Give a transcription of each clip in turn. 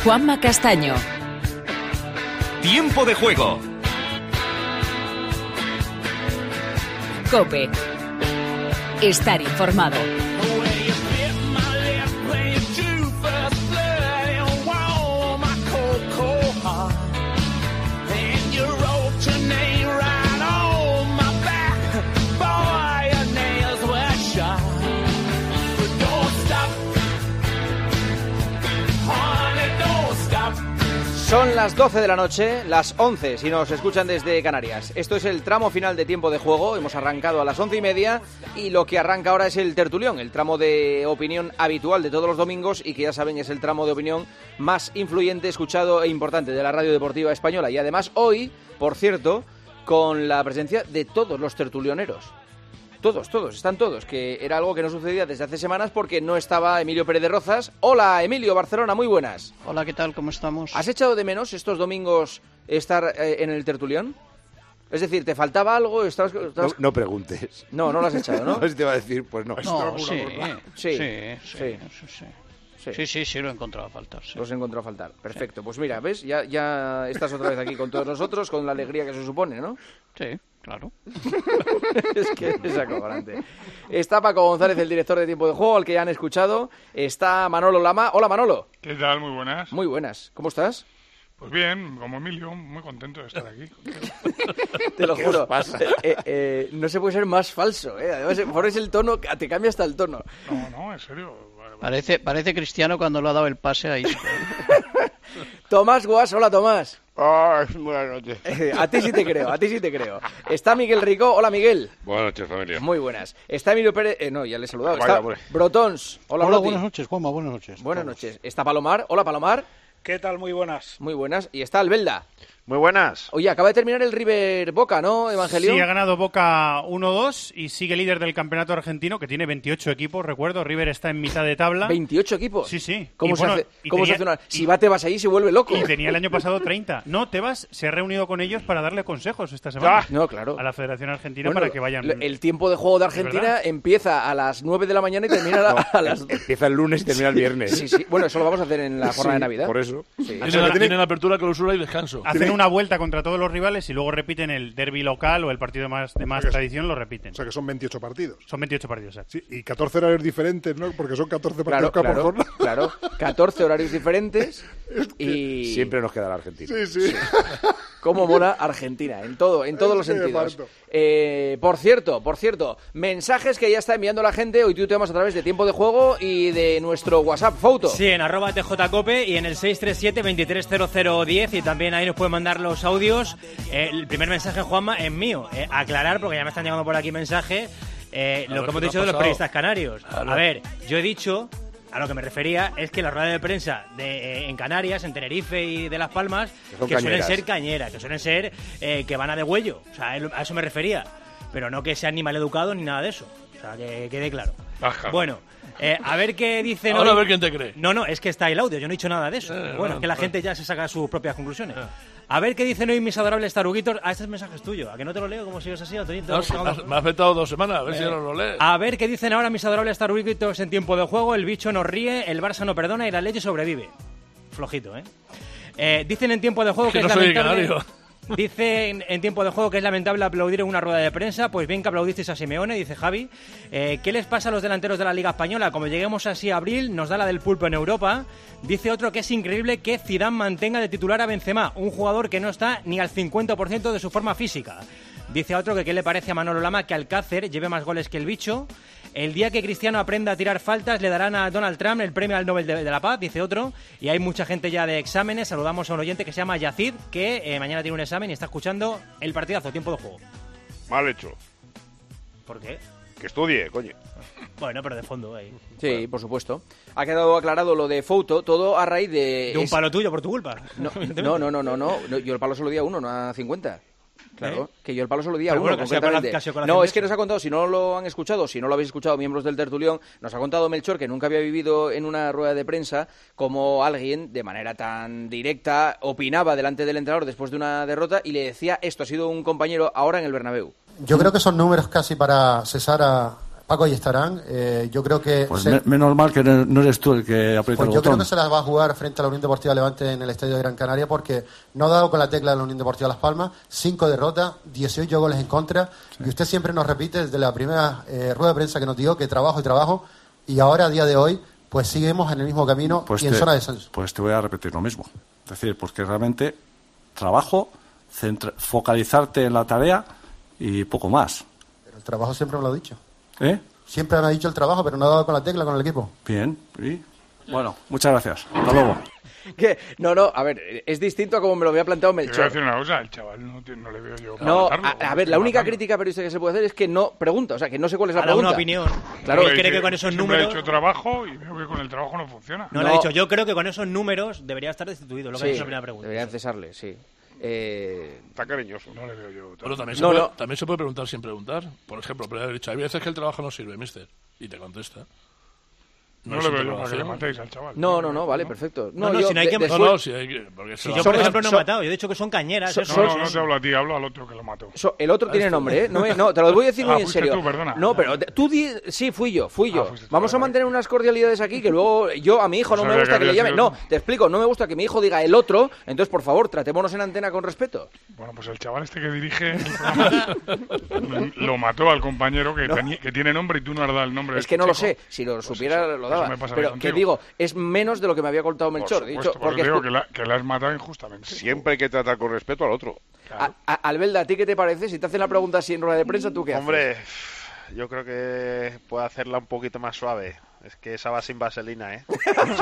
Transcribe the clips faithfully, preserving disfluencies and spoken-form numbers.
Juanma Castaño. Tiempo de juego. COPE. Estar informado. Son las doce de la noche, las once si nos escuchan desde Canarias. Esto es el tramo final de Tiempo de Juego. Hemos arrancado a las once y media y lo que arranca ahora es el tertulión, el tramo de opinión habitual de todos los domingos y que ya saben es el tramo de opinión más influyente, escuchado e importante de la radio deportiva española. Y además hoy, por cierto, con la presencia de todos los tertulioneros. Todos, todos, están todos, que era algo que no sucedía desde hace semanas porque no estaba Emilio Pérez de Rozas. Hola, Emilio, Barcelona, muy buenas. Hola, ¿qué tal? ¿Cómo estamos? ¿Has echado de menos estos domingos estar eh, en el tertulión? Es decir, ¿te faltaba algo? ¿Estabas, estabas... No, no preguntes. No, no lo has echado, ¿no? No sé si te va a decir, pues no. No, sí, sí, sí, sí, sí, sí. Sí, sí, sí, sí, lo he encontrado a faltar. Sí. Los he encontrado a faltar. Perfecto. Pues mira, ¿ves? Ya, ya estás otra vez aquí con todos nosotros, con la alegría que se supone, ¿no? Sí, claro. Es que es acojonante. Está Paco González, el director de Tiempo de Juego, al que ya han escuchado. Está Manolo Lama. Hola, Manolo. ¿Qué tal? Muy buenas. Muy buenas. ¿Cómo estás? Pues bien, como Emilio, muy contento de estar aquí. Te lo ¿Qué juro. os pasa? Eh, eh, eh, no se puede ser más falso, ¿eh? Además, pones el tono, te cambia hasta el tono. No, no, en serio. Parece, parece Cristiano cuando le ha dado el pase a Isco. Tomás Guas, hola Tomás. Oh, buenas noches. Eh, a ti sí te creo, a ti sí te creo. Está Miguel Rico, hola Miguel. Buenas noches, familia. Muy buenas. Está Emilio Pérez, eh, no, ya le he saludado. Vaya, Está hombre. Brotons, hola, Hola, Broti. buenas noches, Juanma, buenas noches. Buenas noches. Está Palomar, hola Palomar. ¿Qué tal? Muy buenas. Muy buenas. Y está Albelda. Muy buenas. Oye, acaba de terminar el River Boca, ¿no, Evangelio? Sí, ha ganado Boca uno dos y sigue líder del campeonato argentino, que tiene veintiocho equipos, recuerdo. River está en mitad de tabla. ¿veintiocho equipos? Sí, sí. ¿Cómo Y se bueno, hace, y cómo se tenía- hace una... y- Si va Tebas ahí se vuelve loco. Y tenía el año pasado treinta. No, Tebas se ha reunido con ellos para darle consejos esta semana. Ah. No, claro. A la Federación Argentina Bueno, para que vayan... lo- El tiempo de juego de Argentina verdad? empieza a las nueve de la mañana y termina a, la- a las... Empieza el lunes y termina el viernes. Sí, sí. Bueno, eso lo vamos a hacer en la jornada Sí, de Navidad. Por eso. Sí. Tienen, la- tienen apertura, clausura y descanso. Hacen una vuelta contra todos los rivales y luego repiten el derbi local o el partido más de más O sea que- tradición, lo repiten. O sea que son veintiocho partidos. Son veintiocho partidos, exacto. Sí, y catorce horarios diferentes, ¿no? Porque son catorce Claro, partidos cada claro, jornada. claro. catorce horarios diferentes y... Siempre nos queda la Argentina. Sí, sí. Cómo mola Argentina, en todo, en todos Es los que sentidos. parto. Eh, por cierto, por cierto, mensajes que ya está enviando la gente. Hoy tuiteamos a través de Tiempo de Juego y de nuestro WhatsApp, Foto. Sí, en arroba tjcope y en el seis tres siete, veintitrés cero cero diez y también ahí nos pueden mandar los audios. Eh, el primer mensaje, Juanma, es mío. Eh, aclarar, porque ya me están llegando por aquí mensajes, eh, lo ver, que hemos ¿qué te dicho ha de los pasado? periodistas canarios. A ver, yo he dicho... A lo que me refería es que la rueda de prensa de, eh, en Canarias, en Tenerife y de Las Palmas, Que son que suelen cañeras. ser cañeras, que suelen ser eh, que van a degüello. O sea, a eso me refería. Pero no que sean ni maleducados ni nada de eso. O sea, que quede claro. Ajá. Bueno, eh, a ver qué dicen Ahora hoy. a ver quién te cree. No, no, es que está el audio, yo no he dicho nada de eso. Eh, bueno, bueno, es que la pues. gente ya se saca sus propias conclusiones. A ver qué dicen hoy mis adorables taruguitos. Ah, este mensaje es tuyo. ¿A que no te lo leo? ¿Cómo sigues así, Antonito? No, sí, me has- me ha afectado dos semanas, a ver si ahora lo lees. A ver qué dicen ahora mis adorables taruguitos en tiempo de juego. El bicho nos ríe, el Barça no perdona y la leche sobrevive. Flojito, ¿eh? Eh, dicen en tiempo de juego que, Que es no soy lamentable... canario. Dicen en tiempo de juego que es lamentable aplaudir en una rueda de prensa. Pues bien que aplaudisteis a Simeone, dice Javi. Eh, ¿Qué les pasa a los delanteros de la Liga Española? Como lleguemos así a abril, nos da la del pulpo en Europa. Dice otro que es increíble que Zidane mantenga de titular a Benzema, un jugador que no está ni al cincuenta por ciento de su forma física. Dice otro que qué le parece a Manolo Lama que Alcácer lleve más goles que el bicho. El día que Cristiano aprenda a tirar faltas le darán a Donald Trump el premio al Nobel de, de la Paz, dice otro. Y hay mucha gente ya de exámenes. Saludamos a un oyente que se llama Yacid, que eh, mañana tiene un examen y está escuchando el partidazo, tiempo de juego. Mal hecho. ¿Por qué? Que estudie, coño. Bueno, pero de fondo ahí. Sí, por supuesto. Ha quedado aclarado lo de Foto, todo a raíz de... De un es- palo tuyo, por tu culpa. No, no, no, no, no, no, no, yo el palo solo di a uno, no a cincuenta. Claro, ¿Eh? que yo el palo solo di a Pero uno, bueno, casi a colación- concretamente. casi a colación No, de es que eso. nos ha contado, si no lo han escuchado, si no lo habéis escuchado, miembros del tertulión, nos ha contado Melchor que nunca había vivido en una rueda de prensa como alguien, de manera tan directa, opinaba delante del entrenador después de una derrota y le decía esto, ha sido un compañero ahora en el Bernabéu. Yo creo que son números casi para cesar a, Paco, ahí estarán. Eh, yo creo que... Pues se... me, menos mal que no eres tú el que aprieta pues el yo botón. creo que se las va a jugar frente a la Unión Deportiva Levante en el Estadio de Gran Canaria, porque no ha dado con la tecla de la Unión Deportiva Las Palmas, cinco derrotas, dieciocho goles en contra, sí. Y usted siempre nos repite desde la primera eh, rueda de prensa que nos dio que trabajo y trabajo, y ahora a día de hoy pues seguimos en el mismo camino pues y en te, zona de descenso. Pues te voy a repetir lo mismo. Es decir, porque realmente trabajo, centra, focalizarte en la tarea y poco más. Pero el trabajo siempre me lo ha dicho. ¿Eh? Siempre me ha dicho el trabajo, pero no ha dado con la tecla con el equipo. Bien, ¿y? Bueno, muchas gracias. Hasta luego. ¿Qué? No, no, a ver, es distinto a como me lo había planteado Melchor. Te voy a decir una cosa, el chaval no, no le veo yo. No, matarlo, a, a ver, la única crítica periodística que se puede hacer es que no pregunta, o sea, que no sé cuál es la ha dado pregunta. una opinión. Claro, él cree que con esos números. números. He hecho trabajo y veo que con el trabajo no funciona. No, no, le he dicho, yo creo que con esos números debería estar destituido, lo que sí, es la primera pregunta. Deberían cesarle, sí. Eh... Está cariñoso. No le veo yo. Bueno, también, se no, puede, no. también se puede preguntar sin preguntar. Por ejemplo, pero he dicho, hay veces que el trabajo no sirve, mister. Y te contesta. No, no le veo yo para que le matéis al chaval. No, no, no, vale, perfecto. No, no, no si no hay que... De, no, no, si hay que... Porque si yo, por ejemplo, no he matado. Yo he dicho que son cañeras. So, no, no, no te hablo a ti, hablo al otro que lo mató. So, el otro tiene nombre, ¿eh? No, me, no, te lo voy a decir ah, muy en serio. Tú, perdona. No, pero tú di... Sí, fui yo, fui yo. Ah, Vamos tú, a mantener unas cordialidades aquí que luego yo a mi hijo no, no me gusta que, que le llame. No, te explico, no me gusta que mi hijo diga el otro. Entonces, por favor, tratémonos en antena con respeto. Bueno, pues el chaval este que dirige el programa lo mató al compañero que, no. tenía, que tiene nombre y tú no has dado el nombre. Es que no chico. lo sé. Si lo supiera, pues lo daba. Pero que digo, es menos de lo que me había contado Melchor. Por supuesto, dicho, porque digo que la, que la has matado injustamente. Siempre hay que tratar con respeto al otro. Claro. A, a, Albelda, ¿a ti qué te parece? Si te hacen la pregunta así en rueda de prensa, ¿tú qué haces? Hombre, yo creo que puedo hacerla un poquito más suave. Es que esa va sin vaselina, ¿eh?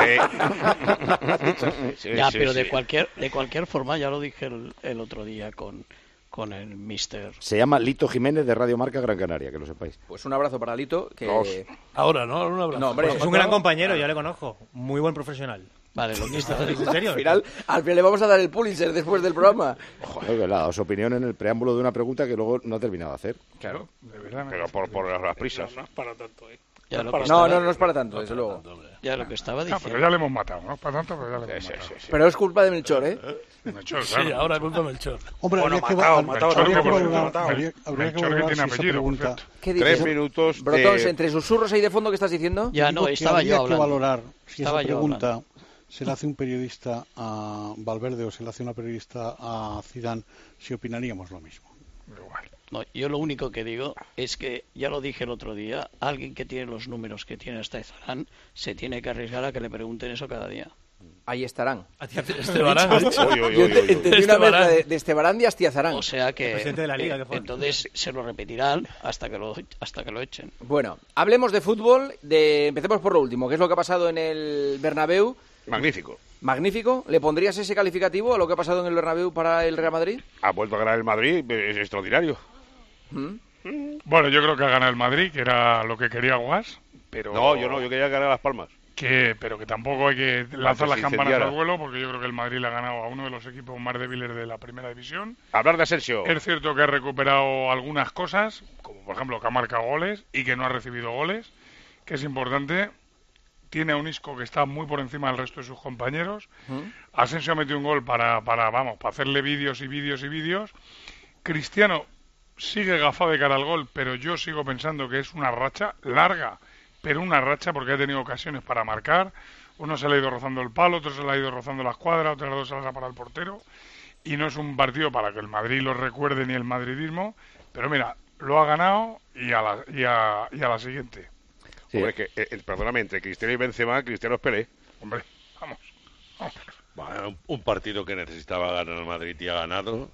Sí. sí ya, sí, pero sí. de cualquier de cualquier forma, ya lo dije el, el otro día con... con el mister. Se llama Lito Jiménez de Radio Marca Gran Canaria, que lo sepáis. Pues un abrazo para Lito. Que... Dos. Ahora, ¿no? Un abrazo. No, hombre, pues es un gran compañero, ya le conozco. Muy buen profesional. Vale, lo que está ¿En serio? Al final, al final le vamos a dar el Pulitzer después del programa. Joder, que la, su opinión en el preámbulo de una pregunta que luego no ha terminado de hacer. Claro. De verdad. Pero por, por las prisas. No, no es para tanto, ¿eh? No, no, estaba... no, no es para tanto, desde luego. Tanto, ya lo que estaba diciendo. No, pero ya le hemos matado, no es para tanto, pero ya le hemos sí, matado. sí, sí. Pero es culpa de Melchor, ¿eh? Melchor, sí, claro. ahora es culpa de Melchor. Hombre, bueno, habría matado, que, matado, habría matado, que valorar, matado. habría, habría Melchor que que valorar tiene si apellido, pregunta... ¿Qué dices? Tres minutos Brotons, de... entre susurros ahí de fondo, ¿qué estás diciendo? Ya, no, estaba yo hablando. Habría que valorar si estaba esa pregunta hablando. se la hace un periodista a Valverde o se la hace una periodista a Zidane, si opinaríamos lo mismo. Igual. No, yo lo único que digo es que, ya lo dije el otro día, alguien que tiene los números que tiene hasta Zidane se tiene que arriesgar a que le pregunten eso cada día. Ahí estarán. Estebarán. Yo entendí una mezcla de, de Estebarán y Astiazarán. O sea que, presidente de la Liga, eh, entonces se lo repetirán hasta que lo hasta que lo echen. Bueno, hablemos de fútbol. De, empecemos por lo último, que es lo que ha pasado en el Bernabéu. Magnífico. Magnífico. ¿Le pondrías ese calificativo a lo que ha pasado en el Bernabéu para el Real Madrid? Ha vuelto a ganar el Madrid, es extraordinario. ¿Mm? Bueno, yo creo que ha ganado el Madrid, que era lo que quería Guas, pero... No, yo no, yo quería ganar Las Palmas. Que, pero que tampoco hay que lanzar las campanas incendiara. al vuelo, porque yo creo que el Madrid le ha ganado a uno de los equipos más débiles de la primera división. Hablar de Asensio. Es cierto que ha recuperado algunas cosas, como por ejemplo que ha marcado goles y que no ha recibido goles, que es importante. Tiene a un Isco que está muy por encima del resto de sus compañeros. ¿Mm? Asensio ha metido un gol para, para, vamos, para hacerle vídeos y vídeos y vídeos. Cristiano sigue gafado de cara al gol, pero yo sigo pensando que es una racha larga, pero una racha porque ha tenido ocasiones para marcar. Uno se le ha ido rozando el palo, otro se le ha ido rozando la escuadra, otras dos se las ha parado el portero. Y no es un partido para que el Madrid lo recuerde ni el madridismo, pero mira, lo ha ganado y a la, y a, y a la siguiente. Sí. Hombre, que, eh, perdóname, entre Cristiano y Benzema, Cristiano es Pelé. Hombre, vamos. vamos. Bueno, un, un partido que necesitaba ganar el Madrid y ha ganado.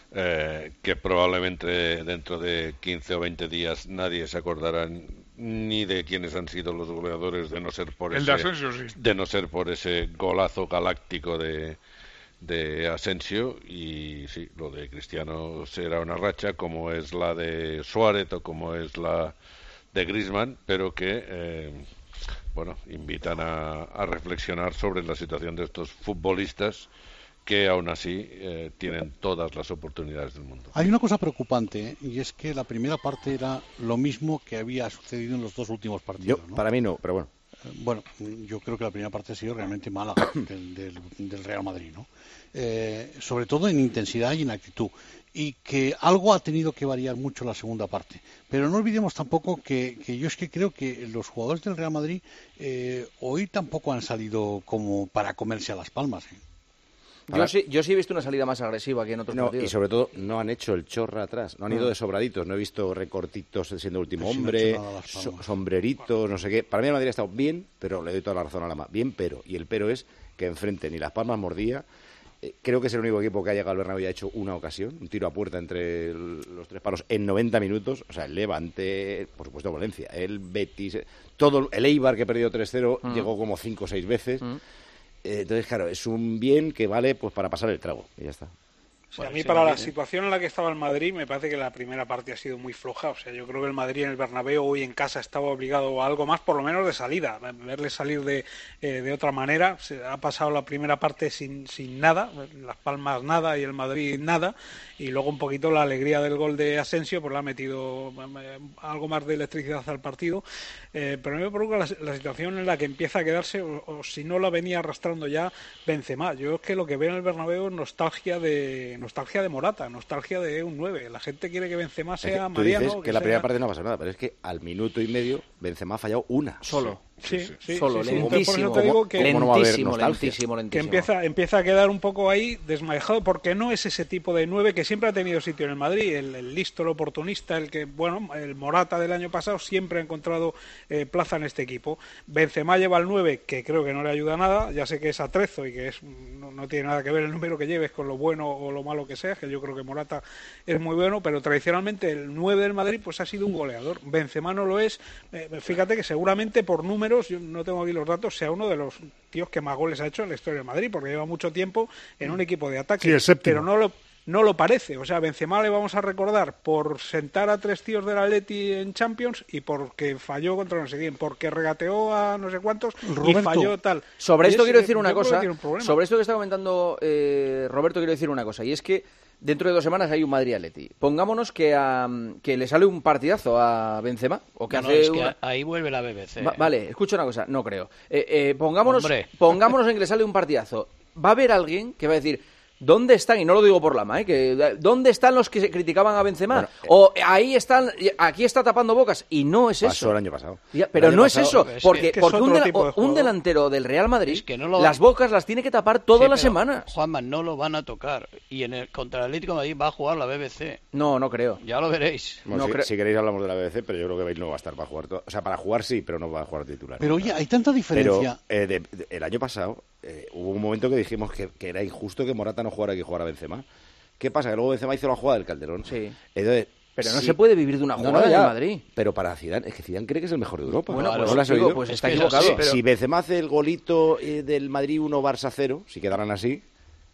Eh, que probablemente dentro de quince o veinte días nadie se acordará ni de quiénes han sido los goleadores de no ser por el ese de Asensio, sí. de no ser por ese golazo galáctico de de Asensio. Y sí, lo de Cristiano será una racha como es la de Suárez o como es la de Griezmann, pero que eh, bueno, invitan a, a reflexionar sobre la situación de estos futbolistas que aún así eh, tienen todas las oportunidades del mundo. Hay una cosa preocupante, ¿eh? Y es que la primera parte era lo mismo que había sucedido en los dos últimos partidos, Yo, ¿no? Para mí no, pero bueno. Bueno, yo creo que la primera parte ha sido realmente mala del, del, del Real Madrid, ¿no? Eh, sobre todo en intensidad y en actitud. Y que algo ha tenido que variar mucho la segunda parte. Pero no olvidemos tampoco que, que yo es que creo que los jugadores del Real Madrid eh, hoy tampoco han salido como para comerse a las palmas, ¿eh? Yo sí, yo sí he visto una salida más agresiva que en otros no, partidos. Y sobre todo no han hecho el chorra atrás, no han ido de sobraditos, no he visto recortitos siendo último Pero si hombre, no ha hecho nada a las so- palmas. sombreritos, no sé qué. Para mí el Madrid ha estado bien, pero le doy toda la razón a Lama. Bien, pero. Y el pero es que enfrente ni las palmas mordía. Eh, creo que es el único equipo que ha llegado al Bernabéu y ha hecho una ocasión, un tiro a puerta entre el- los tres palos en noventa minutos. O sea, el Levante, por supuesto Valencia, el Betis, eh, todo el Eibar que perdió tres cero Mm. llegó como cinco o seis veces. Mm. Eh, entonces, claro, es un bien que vale pues para pasar el trago y ya está. O sea, a Bueno, mí sí, para la bien, ¿eh? situación en la que estaba el Madrid me parece que la primera parte ha sido muy floja. O sea, yo creo que el Madrid en el Bernabéu hoy en casa estaba obligado a algo más, por lo menos de salida, verle salir de, eh, de otra manera. Se ha pasado la primera parte sin, sin nada, Las Palmas nada y el Madrid nada, y luego un poquito la alegría del gol de Asensio pues le ha metido eh, algo más de electricidad al partido. Eh, pero a mí me preocupa la, la situación en la que empieza a quedarse, o, o si no la venía arrastrando ya Benzema. Yo es que lo que veo en el Bernabéu es nostalgia de nostalgia de Morata, nostalgia de un nueve. La gente quiere que Benzema Es que sea tú Mariano. dices que, que la sea- primera parte no pasa nada, pero es que al minuto y medio Benzema ha fallado una. Solo. Sí, sí, Solo, sí, sí. Entonces, por lentísimo. eso te digo que, ¿Cómo no va a haber lentísimo, nostalgia? lentísimo, que lentísimo. empieza, empieza a quedar un poco ahí desmadejado, porque no es ese tipo de nueve que siempre ha tenido sitio en el Madrid, el, el listo, el oportunista, el que, bueno, el Morata del año pasado siempre ha encontrado eh, plaza en este equipo. Benzema lleva el nueve, que creo que no le ayuda nada, ya sé que es atrezo y que es no, no tiene nada que ver el número que lleves con lo bueno o lo malo que sea, que yo creo que Morata es muy bueno, pero tradicionalmente el nueve del Madrid pues ha sido un goleador. Benzema no lo es. Eh, fíjate que seguramente por números, yo no tengo aquí los datos, sea uno de los tíos que más goles ha hecho en la historia del Madrid, porque lleva mucho tiempo en un equipo de ataque. Sí, el séptimo. Pero no lo no lo parece. O sea, Benzema le vamos a recordar por sentar a tres tíos del Atleti en Champions y porque falló contra no sé quién, porque regateó a no sé cuántos y Roberto, falló tal. Sobre Y esto es- quiero decir yo una creo que cosa. tiene un problema. Sobre esto que está comentando eh, Roberto, quiero decir una cosa. Y es que dentro de dos semanas hay un Madrid-Atleti. Pongámonos que, a, que le sale un partidazo a Benzema. O que No, no, hace es que una- ahí vuelve la B B C. Va- vale, escucha una cosa. No creo. Eh, eh, pongámonos, Hombre. pongámonos en que le sale un partidazo. Va a haber alguien que va a decir... ¿Dónde están? Y no lo digo por Lama, ¿eh? Que, ¿dónde están los que se criticaban a Benzema? Bueno, eh, o ahí están, aquí está tapando bocas. Y no es Pasó eso. el año pasado. Ya, El pero año no es pasado- eso, es porque, que- que es porque un, otro dela- tipo de un jugador. delantero del Real Madrid, Es que no lo- las bocas las tiene que tapar todas Sí, las pero, semanas. Juanma, no lo van a tocar. Y en el contra el Atlético de Madrid va a jugar la B B C. No, no creo. Ya lo veréis. Bueno, No si, creo- si queréis hablamos de la B B C, pero yo creo que Bale no va a estar para jugar. todo- O sea, para jugar sí, pero no va a jugar titular. Pero oye, hay tanta Pero diferencia. eh, de- de- el año pasado eh, hubo un momento que dijimos que, que era injusto que Morata no jugara y que jugara Benzema. ¿Qué pasa? Que luego Benzema hizo la jugada del Calderón. Sí. Entonces, Pero no sí. se puede vivir de una No, jugada no, en ya. el Madrid. Pero para Zidane, es que Zidane cree que es el mejor de Europa. Bueno, ¿No pues, lo has digo, oído? pues Es está que es equivocado. así, pero- Si Benzema hace el golito eh, del Madrid uno Barça cero, si quedaran así,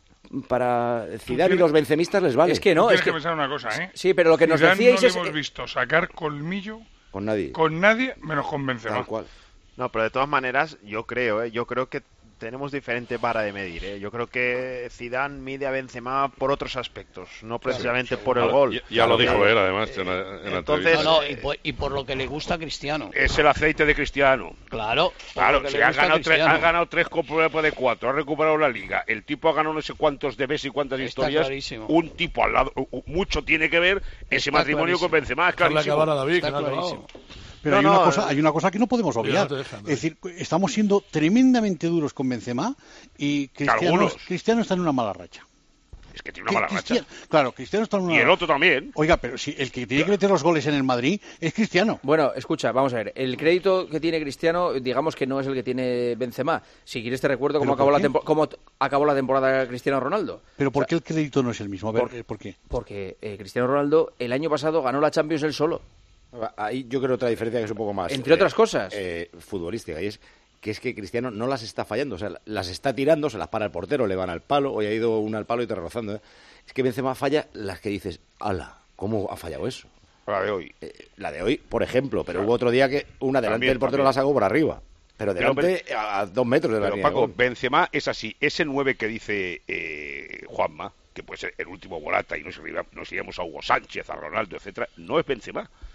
para Zidane y tienes- los bencemistas les vale. Es que no, Tienes es que que... pensar una cosa, ¿eh? Sí, pero lo que nos Zidane decíais no le es... hemos visto sacar colmillo Con nadie. con nadie menos con Benzema. Tal cual. No, pero de todas maneras, yo creo, ¿eh? yo creo que tenemos diferente vara de medir. ¿eh? Yo creo que Zidane mide a Benzema por otros aspectos, no precisamente por el Ya- gol. Ya, ya lo Claro, dijo que- él, además, en la, en la entonces- entrevista. No, no, y por, y por lo que le gusta a Cristiano. Es el aceite de Cristiano. Claro. por Claro, lo que si le ha gusta a ganado, tres, Cristiano. ha ganado tres Copas de cuatro, ha recuperado la liga, el tipo ha ganado no sé cuántos debes y cuántas Está historias, clarísimo. un tipo al lado, u- mucho tiene que ver ese Está matrimonio con clarísimo. Benzema, es Dejarle clarísimo. acabar a David, Está que no ha acabado. clarísimo. Pero No, hay, una no, cosa, eh. hay una cosa que no podemos obviar. no te dejan, es decir, estamos siendo tremendamente duros con Benzema y Cristiano, Algunos. Cristiano está en una mala racha. Es que tiene una mala racha. Cristiano- claro, Cristiano está en una Y el otro también. Oiga, pero si el que tiene que meter los goles en el Madrid es Cristiano. Bueno, escucha, vamos a ver. El crédito que tiene Cristiano, digamos que no es el que tiene Benzema. Si quieres te recuerdo cómo ¿Pero acabó por la, qué? tempo- cómo t- acabó la temporada Cristiano Ronaldo. Pero ¿por qué el crédito no es el mismo? A ver, por- eh, ¿por qué? Porque eh, Cristiano Ronaldo el año pasado ganó la Champions él solo. Ahí yo creo otra diferencia que es un poco más... Entre otras cosas. eh, futbolística, y es que es que Cristiano no las está fallando, o sea, las está tirando, se las para el portero, le van al palo, hoy ha ido una al palo y te rozando. ¿eh? Es que Benzema falla las que dices, ala, ¿cómo ha fallado eso? La de hoy. Eh, la de hoy, por ejemplo, pero hubo otro día que una delante También, del portero también. la sacó por arriba, pero Pero, delante a, a dos metros de la Pero línea de Paco, gol. Benzema es así, ese nueve que dice eh, Juanma, que puede ser el último Morata y nos, irá- nos iríamos a Hugo Sánchez, a Ronaldo, etcétera, no es Benzema. No.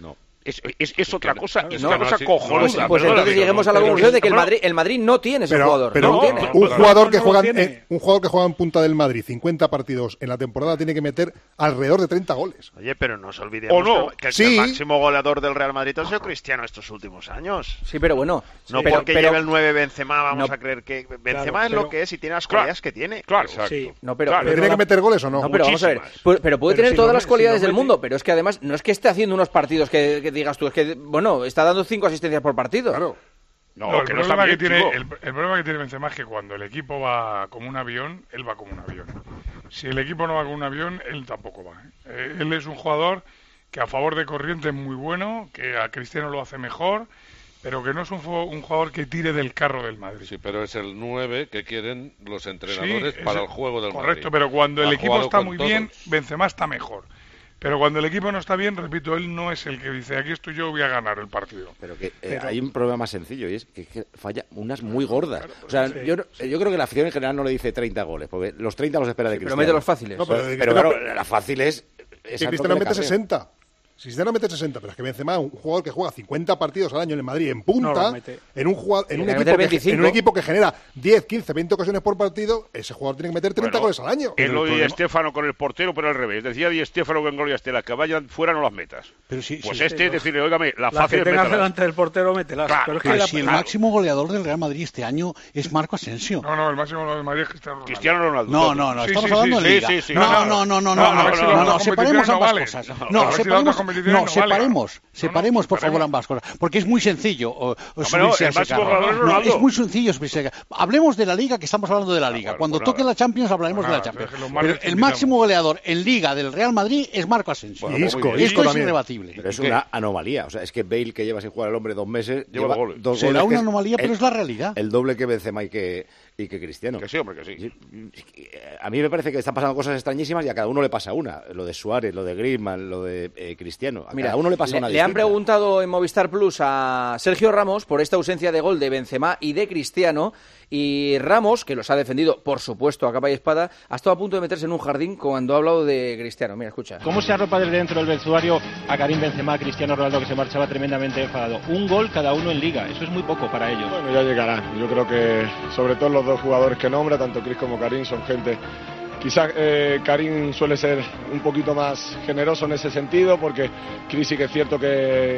Es, es, es otra cosa, es No, una cosa sí. cojonuda. No, pues perdóname, entonces lleguemos a la pero- conclusión de que el pero- Madrid, el Madrid no tiene ese Pero, jugador. pero no un, tiene. un jugador que no lo juega tiene. en, un jugador que juega en punta del Madrid cincuenta partidos en la temporada tiene que meter alrededor de treinta goles. Oye, pero no os olvidemos ¿O no? que, que el Sí. máximo goleador del Real Madrid ha sido Cristiano estos últimos años. Sí, pero bueno. No pero- porque pero- lleve el nueve Benzema vamos No. a creer que Benzema Claro, es lo pero- que es y tiene las Claro. cualidades que tiene. Claro, sí. No, pero, ¿Pero tiene que meter goles o no? No, pero vamos a ver. Muchísimas. Pu- Pero puede Pero tener si todas lo las me- cualidades si lo del mete- mundo, pero es que además no es que esté haciendo unos partidos que, que digas tú, es que, bueno, está dando cinco asistencias por partido. Claro. No, No, el, que no está problema que bien, tiene, chico. el, el problema que tiene Benzema es que cuando el equipo va como un avión, él va como un avión. Si el equipo no va como un avión, él tampoco va. ¿eh? Eh, él es un jugador que a favor de corriente es muy bueno, que a Cristiano lo hace mejor, pero que no es un, fu- un jugador que tire del carro del Madrid. Sí, pero es el nueve que quieren los entrenadores Sí, para es- el juego del Correcto, Madrid. pero cuando el Ha equipo jugado está con muy todos. bien, Benzema está mejor. Pero cuando el equipo no está bien, repito, él no es el que dice, aquí estoy yo, voy a ganar el partido. Pero que eh, Pero- hay un problema más sencillo y es que, que falla unas muy gordas. O sea, sí. yo, no- yo creo que la afición en general no le dice treinta goles, porque los treinta los espera de pero Cristiano. mete los fáciles. No, pero, pero de pero Cristiano- claro, la fácil es... Que exacto, Cristiano que le mete cargue. sesenta. Si Cristiano mete sesenta, pero es que Benzema, un jugador que juega cincuenta partidos al año en el Madrid en No punta, los mete. en un jugador, en un, Tiene que equipo meter que, veinticinco. en un equipo que genera diez, quince, veinte ocasiones por partido, ese jugador tiene que meter treinta Bueno, goles al año. El hoy de Estéfano con el portero, pero al revés. Decía Di Estéfano con Gloria Estela, que vayan fuera no las metas. Pero sí, Pues sí, este, sí, decirle, óigame, la Las fácil que es tengas mételas. delante del portero, mételas. Claro, pero es que Pero la- si el claro. máximo goleador del Real Madrid este año es Marco Asensio. No, no, el máximo de Madrid es Cristiano Ronaldo. Cristiano Ronaldo. No, todo. no, no, Sí, estamos sí, hablando sí, de sí, Liga. sí, sí, no, no, no, no, no, no, no, a no, ver si no, las no, dos separemos competiciones no ambas valen. cosas. No, a No, ver si las dos separemos, competiciones no, no valen. separemos, separemos, por favor, separemos. ambas cosas, porque es muy sencillo o- o no, subirse a el ese máximo carro. goleador es No, Ronaldo. es muy sencillo subirse a ese carro. Hablemos de la Liga, que estamos hablando de la Liga. bueno, Cuando pues toque nada. la Champions hablaremos Pues de la nada, Champions. es que los Pero martes te el invitamos. máximo goleador en Liga del Real Madrid es Marco Asensio. Bueno, Y pues Isco, muy bien. Isco Esto es también. irrebatible. Pero es ¿Qué? una anomalía. O sea, es que Bale, que lleva sin jugar el hombre dos meses, Lleva lleva dos goles. dos Será goles, que una es anomalía, pero el- es la realidad. El doble que Benzema y que, y que Cristiano. Que sí, hombre, que sí. A mí me parece que están pasando cosas extrañísimas y a cada uno le pasa una. Lo de Suárez, lo de Griezmann, lo de eh, Cristiano. A Mira, cada uno le pasa le, una le han distinta. preguntado en Movistar Plus a Sergio Ramos por esta ausencia de gol de Benzema y de Cristiano, y Ramos, que los ha defendido, por supuesto, a capa y espada, ha estado a punto de meterse en un jardín cuando ha hablado de Cristiano. Mira, escucha. ¿Cómo se arropa desde dentro del vestuario a Karim Benzema, Cristiano Ronaldo, que se marchaba tremendamente enfadado? Un gol cada uno en Liga, eso es muy poco para ellos. Bueno, ya llegará. Yo creo que sobre todo los dos jugadores que nombra, tanto Chris como Karim, son gente... Quizás eh, Karim suele ser un poquito más generoso en ese sentido, porque Chris sí que es cierto que,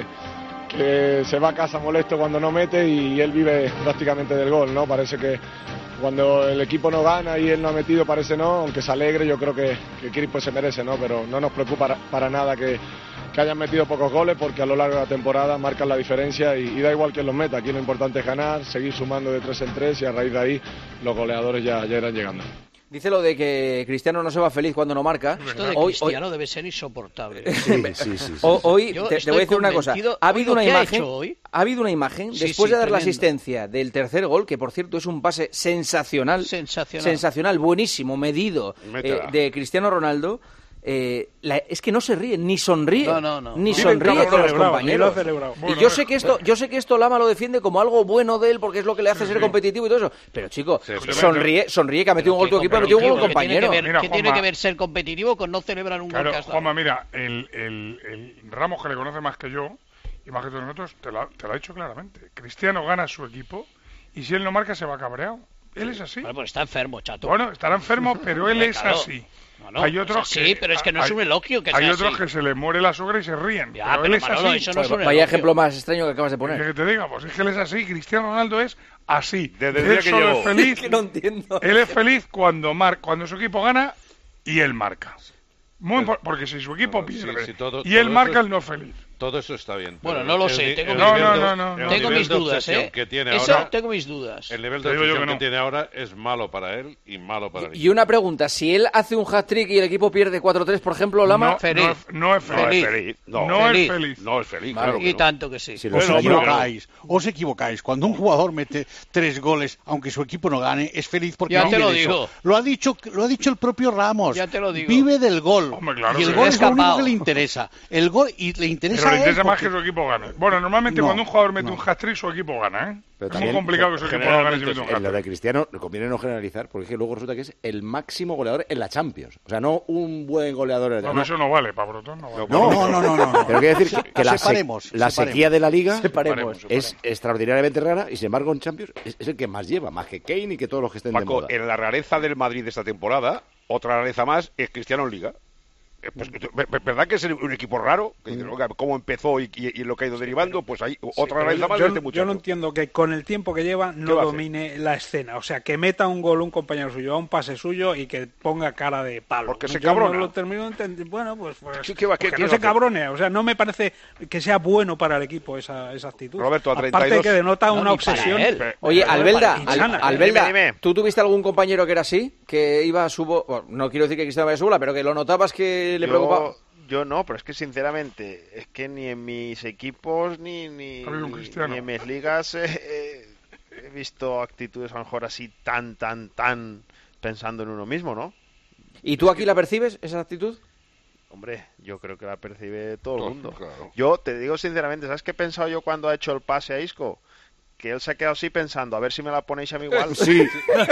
que se va a casa molesto cuando no mete y él vive prácticamente del gol, ¿no? Parece que cuando el equipo no gana y él no ha metido, parece no, aunque se alegre, yo creo que, que Chris pues se merece, ¿no? Pero no nos preocupa para, para nada que, que hayan metido pocos goles, porque a lo largo de la temporada marcan la diferencia y, y da igual quién los meta. Aquí lo importante es ganar, seguir sumando de tres en tres y a raíz de ahí los goleadores ya, ya irán llegando. Dice lo de que Cristiano no se va feliz cuando no marca. Esto de Hoy- Cristiano hoy- debe ser insoportable. Sí, sí, sí, sí. O- Hoy Yo te, te voy a estoy decir una cosa. convencido- Ha habido Oye, una ¿qué ha imagen. hecho hoy? Ha habido una imagen Sí, después sí, de dar la tremendo. asistencia del tercer gol, que por cierto es un pase sensacional, Sensacional. sensacional, buenísimo, medido Métela. eh, de Cristiano Ronaldo. Eh, la- es que no se ríe, ni sonríe, No, no, no. ni Vive sonríe en con campo los celebrado, ni compañeros. lo ha celebrado. Y Bueno, yo eh, sé que esto, yo sé que esto Lama lo defiende como algo bueno de él, porque es lo que le hace ser competitivo y todo eso. Pero chico, Sí, sí. sonríe, sonríe que ha metido un gol tu equipo, ha metido un gol un ¿Qué tiene que compañero. ver, Mira, qué tiene Juanma. que ver ser competitivo con no celebrar un Claro, gol que has dado? Juanma, mira, el, el, el Ramos, que le conoce más que yo y más que todos nosotros, te lo, te lo ha dicho claramente. Cristiano gana a su equipo y si él no marca se va cabreado. Él es así. Bueno, pues está enfermo, chato. Bueno, estará enfermo, pero él es Claro. así. No, no, hay o otros sea, que, sí, pero es que no es hay- un elogio que Hay sea otros así. que se le muere la suegra y se ríen. Ya, pero, pero, él es Manolo, así. eso no es un Vaya elogio. ejemplo más extraño que acabas de ¿Qué poner. que te diga? Pues es que él es así. Cristiano Ronaldo es así. Desde el él día que solo llegó. es feliz. Que no entiendo. Él es feliz cuando mar, cuando su equipo gana y él marca. Muy impor- porque si su equipo No, sí, pierde sí, todo- y él todo marca, eso él no es feliz. Todo eso está bien. Bueno, pero no lo el sé, ni- tengo el mis No, nivel no, de- no, no, el no. Tengo nivel mis de dudas, obsesión ¿eh? que tiene Eso ahora, tengo mis dudas. el nivel de Te digo yo obsesión que que, no. tiene ahora es malo para él y malo para el Y una pregunta, si él hace un hat-trick y el equipo pierde cuatro tres, por ejemplo, Lama... No, Feliz. no es- no es feliz. No Feliz. es feliz. No, No Feliz. es feliz. No es feliz, Vale. claro que Y no. tanto que sí. Sí, Os Bueno, pero- equivocáis, os equivocáis. Cuando un jugador mete tres goles, aunque su equipo no gane, es feliz porque Ya vive te lo de eso. digo. Lo ha dicho, lo ha dicho el propio Ramos. Ya te lo digo. Vive del gol. Hombre, claro y el que gol sí. es lo único Escapado. que le interesa. El gol y le interesa pero le a él interesa más porque- que su equipo gane. Bueno, normalmente No, cuando un jugador mete no. un hat-trick, su equipo gana, ¿eh? Pero Es también, muy complicado que su equipo no gane si mete un en lo hat-trick. de Cristiano le conviene no generalizar, porque es que luego resulta que es el máximo goleador en la Champions. O sea, no un buen goleador en la No, pero eso no vale, para Brotón no vale. No, no, no, no, no, no. Pero quiero decir que, que la, se- Separemos, la separemos. sequía de la Liga Separemos. es extraordinariamente rara y, sin embargo, en Champions es, es el que más lleva, más que Kane y que todos los que estén de Paco, moda. en la rareza del Madrid de esta temporada, otra rareza más es Cristiano en Liga. Eh, pues, ve- ve- ¿Verdad que es un equipo raro? Que dices, "Oiga, ¿cómo empezó y, y- y lo que ha ido derivando? Pues hay otra Pero rareza yo, más yo- de este yo muchacho. no entiendo que con el tiempo que lleva ¿Qué no va a hacer? domine la escena. O sea, que meta un gol un compañero suyo, a un pase suyo y que ponga cara de palo. Porque se Yo cabrona. No lo termino de entender. Bueno, pues, pues ¿Qué- qué va- qué- que qué no va a se hacer? cabrone. O sea, no me parece que sea bueno para el equipo esa, esa actitud. Roberto, a treinta y Aparte dos que denota No, una ni para obsesión. él. Pero- Oye, pero Albelda, insana. Al- Albelda, Dime, dime. ¿tú tuviste algún compañero que era así? Que iba a su... bo- bueno, no quiero decir que Cristiano vaya a su bola, pero que lo notabas que le Yo- preocupaba. Yo no, pero es que sinceramente, es que ni en mis equipos ni, ni, Ha habido un ni- Cristiano. ni en mis ligas eh, eh, he visto actitudes a lo mejor así tan, tan, tan pensando en uno mismo, ¿no? ¿Y tú aquí la percibes, esa actitud? Hombre, yo creo que la percibe todo el Todo, mundo. claro. Yo te digo sinceramente, ¿sabes qué he pensado yo cuando ha hecho el pase a Isco? Que él se ha quedado así pensando, a ver si me la ponéis a mí igual. Sí.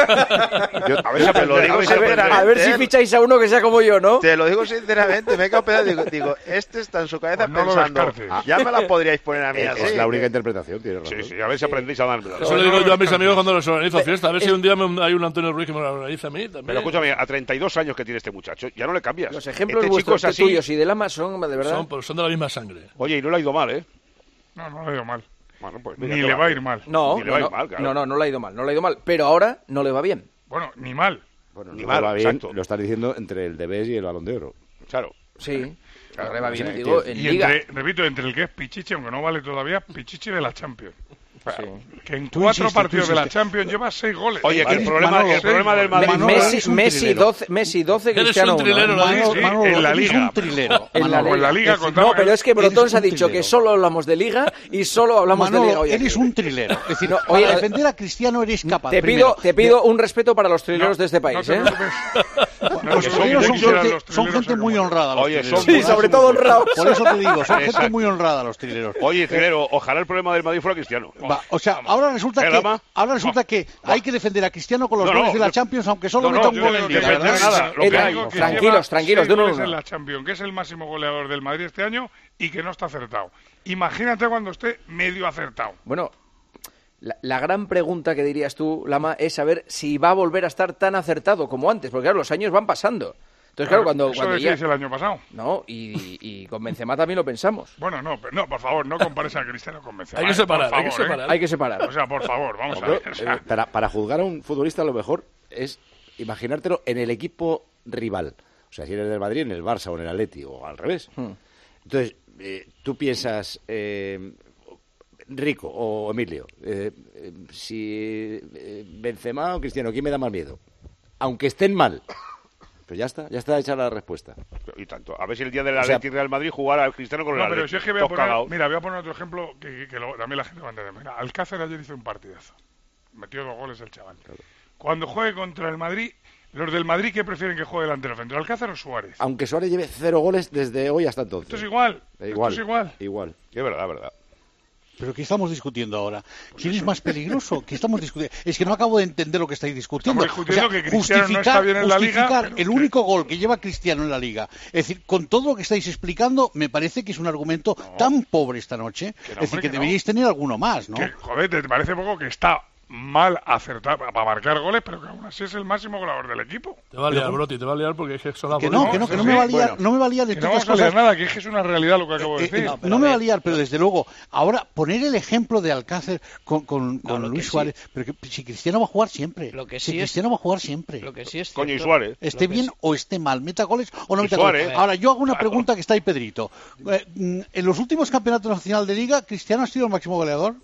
Yo, a ver si te lo digo A ver, sinceramente. a ver si ficháis a uno que sea como yo, ¿no? Te lo digo sinceramente, me he quedado pensando, digo, digo, este está en su cabeza Pues no lo pensando, descartes. ya me la podríais poner a mí Es, así. es la única que- interpretación, tienes razón. Sí, sí, a ver si aprendéis a darme. Eso le digo yo a mis amigos cuando les organizo fiesta. A ver si un día me- hay un Antonio Ruiz que me lo organiza a mí también. Pero escúchame, a treinta y dos años que tiene este muchacho, ya no le cambias. Los ejemplos este chico vuestros, es así. tuyos y de Lama son, de verdad... Son, pues son de la misma sangre. Oye, y no le ha ido mal, ¿eh? No, no le ha ido mal. Bueno, pues mira Ni qué le va a hacer. ir mal. No, Ni le no, va a ir no, mal, claro. no, no, no le ha ido mal, no le ha ido mal. Pero ahora no le va bien. Bueno, ni mal. Bueno, Ni no mal, va bien, exacto. lo estás diciendo entre el Debes y el Balón de Oro. Claro. Sí, no le va bien, Sí, digo, tío. en Y Liga. entre, repito, entre el que es Pichichi, aunque no vale todavía, Pichichi de la Champions. Sí. Que en Tú cuatro insistes, tú partidos de la insistes. Champions lleva seis goles. Oye, que el Vale, problema, Manolo, el problema del Madrid... Me- Manolo, Messi, eres un Messi, trilero. doce, Messi doce, Eres Cristiano un uno. trilero, ¿no? Manolo, Sí, Manolo, en la eres Liga. un trilero. En la Manolo. Pues la Liga Es- contaba- No, pero es que Eres Brotón un se ha dicho que trilero. solo hablamos de Liga y solo hablamos de Manolo, Liga hoy aquí. eres un trilero. Es decir, No, para oye, defender a Cristiano eres capaz. Te primero, pido, te pido un respeto para los trileros No, de este no país, te ¿eh? preocupes. No, Los que trileros yo son quisiera gente, los son trileros gente ser muy como- honrada. los Oye, trileros. son- Sí, sobre todo honrados. Por eso te digo, son gente Exacto. muy honrada los trileros. Oye, Trilero, ojalá el problema del Madrid fuera Cristiano. Va, o sea, ahora resulta ¿Eh, que Lama? ahora resulta que hay que defender a Cristiano con los No, no, goles de la yo- Champions, aunque solo no, meta no, un Yo gol digo en que Liga. defender ¿verdad? nada. Lo que Era- digo que tranquilos, lleva tranquilos, seis de uno en goles uno. en la Champions, que es el máximo goleador del Madrid este año y que no está acertado. Imagínate cuando esté medio acertado. Bueno, la, la gran pregunta que dirías tú, Lama, es saber si va a volver a estar tan acertado como antes, porque claro, los años van pasando. Entonces, claro, cuando... Eso cuando decíais ya... el año pasado. No, y, y con Benzema también lo pensamos. Bueno, no, pero no, por favor, no compares a Cristiano con Benzema. Hay que eh, separar, por hay que favor, separar. ¿eh? Hay que separar. O sea, por favor, vamos a Yo, ver. o sea, eh, para, para juzgar a un futbolista, lo mejor es imaginártelo en el equipo rival. O sea, si eres del Madrid, en el Barça o en el Atleti, o al revés. Hmm. Entonces, eh, tú piensas, eh, Rico o Emilio, eh, eh, si eh, Benzema o Cristiano, ¿quién me da más miedo? Aunque estén mal. Pues ya está, ya está hecha la respuesta. Y tanto. A ver si el día del O sea- Atleti Real Madrid jugara al Cristiano con el No, pero Atleti. si es que voy a Todos poner, cagados. mira, voy a poner otro ejemplo que, que- que lo- también la gente va a entender. Mira, Alcácer ayer hizo un partidazo. Metió dos goles el chaval. Cuando juegue contra el Madrid, los del Madrid, ¿qué prefieren que juegue delantero centro? ¿Alcácer o Suárez? Aunque Suárez lleve cero goles desde hoy hasta entonces. Esto es igual. Da igual. Esto es igual. Igual. Es verdad, verdad. Pero ¿qué estamos discutiendo ahora? ¿Quién es más peligroso? ¿Qué estamos discutiendo? Es que no acabo de entender lo que estáis discutiendo. Estamos discutiendo que Cristiano no está bien en la Liga, justificar pero el que- único gol que lleva Cristiano en la Liga. Es decir, con todo lo que estáis explicando, me parece que es un argumento tan pobre esta noche. Que no, es decir, hombre, que que no. deberíais tener alguno más, ¿no? Que, joder, ¿te parece poco que está mal acertado para marcar goles, pero que aún así es el máximo goleador del equipo? Te va a liar, Broti, te va a liar porque es que son las Que no, que no, que no me va a liar, no me va a liar de Que no todas vamos a liar cosas. nada, que es que es una realidad lo que acabo de Eh, decir. eh, no me va a liar, pero desde luego, ahora poner el ejemplo de Alcácer con, con, con lo que Luis sí- Suárez, pero que, si Cristiano va a jugar siempre, Lo que si sí es- Cristiano va a jugar siempre, Lo que sí es Coño, y cierto- Suárez. esté lo que bien sí- o esté mal, meta goles o no Y meta Suárez. goles. Ahora, yo hago una pregunta que está ahí, Pedrito. Eh, mm, en los últimos campeonatos nacionales de Liga, ¿Cristiano ha sido el máximo goleador?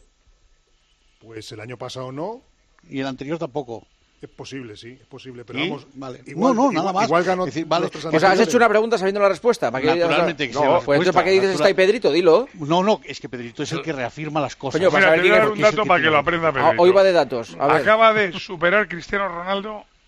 Pues el año pasado no. Y el anterior tampoco. Es posible, sí, es posible, pero ¿Y? vamos, Vale. igual, No, no, igual- nada más. Igual ganó Es decir, vale. los tres O sea, has anteriores. hecho una pregunta sabiendo la respuesta. ¿Para qué Naturalmente que no, sea la pues entonces, respuesta, ¿para qué dices natural- está ahí Pedrito? Dilo. No, no, es que Pedrito es el que reafirma las cosas. Coño, para Mira, saber te voy a quién dar es- un que es el dato que para que tiene lo razón. aprenda Ah, Pedrito. hoy va de datos. A ver. Acaba de superar Cristiano Ronaldo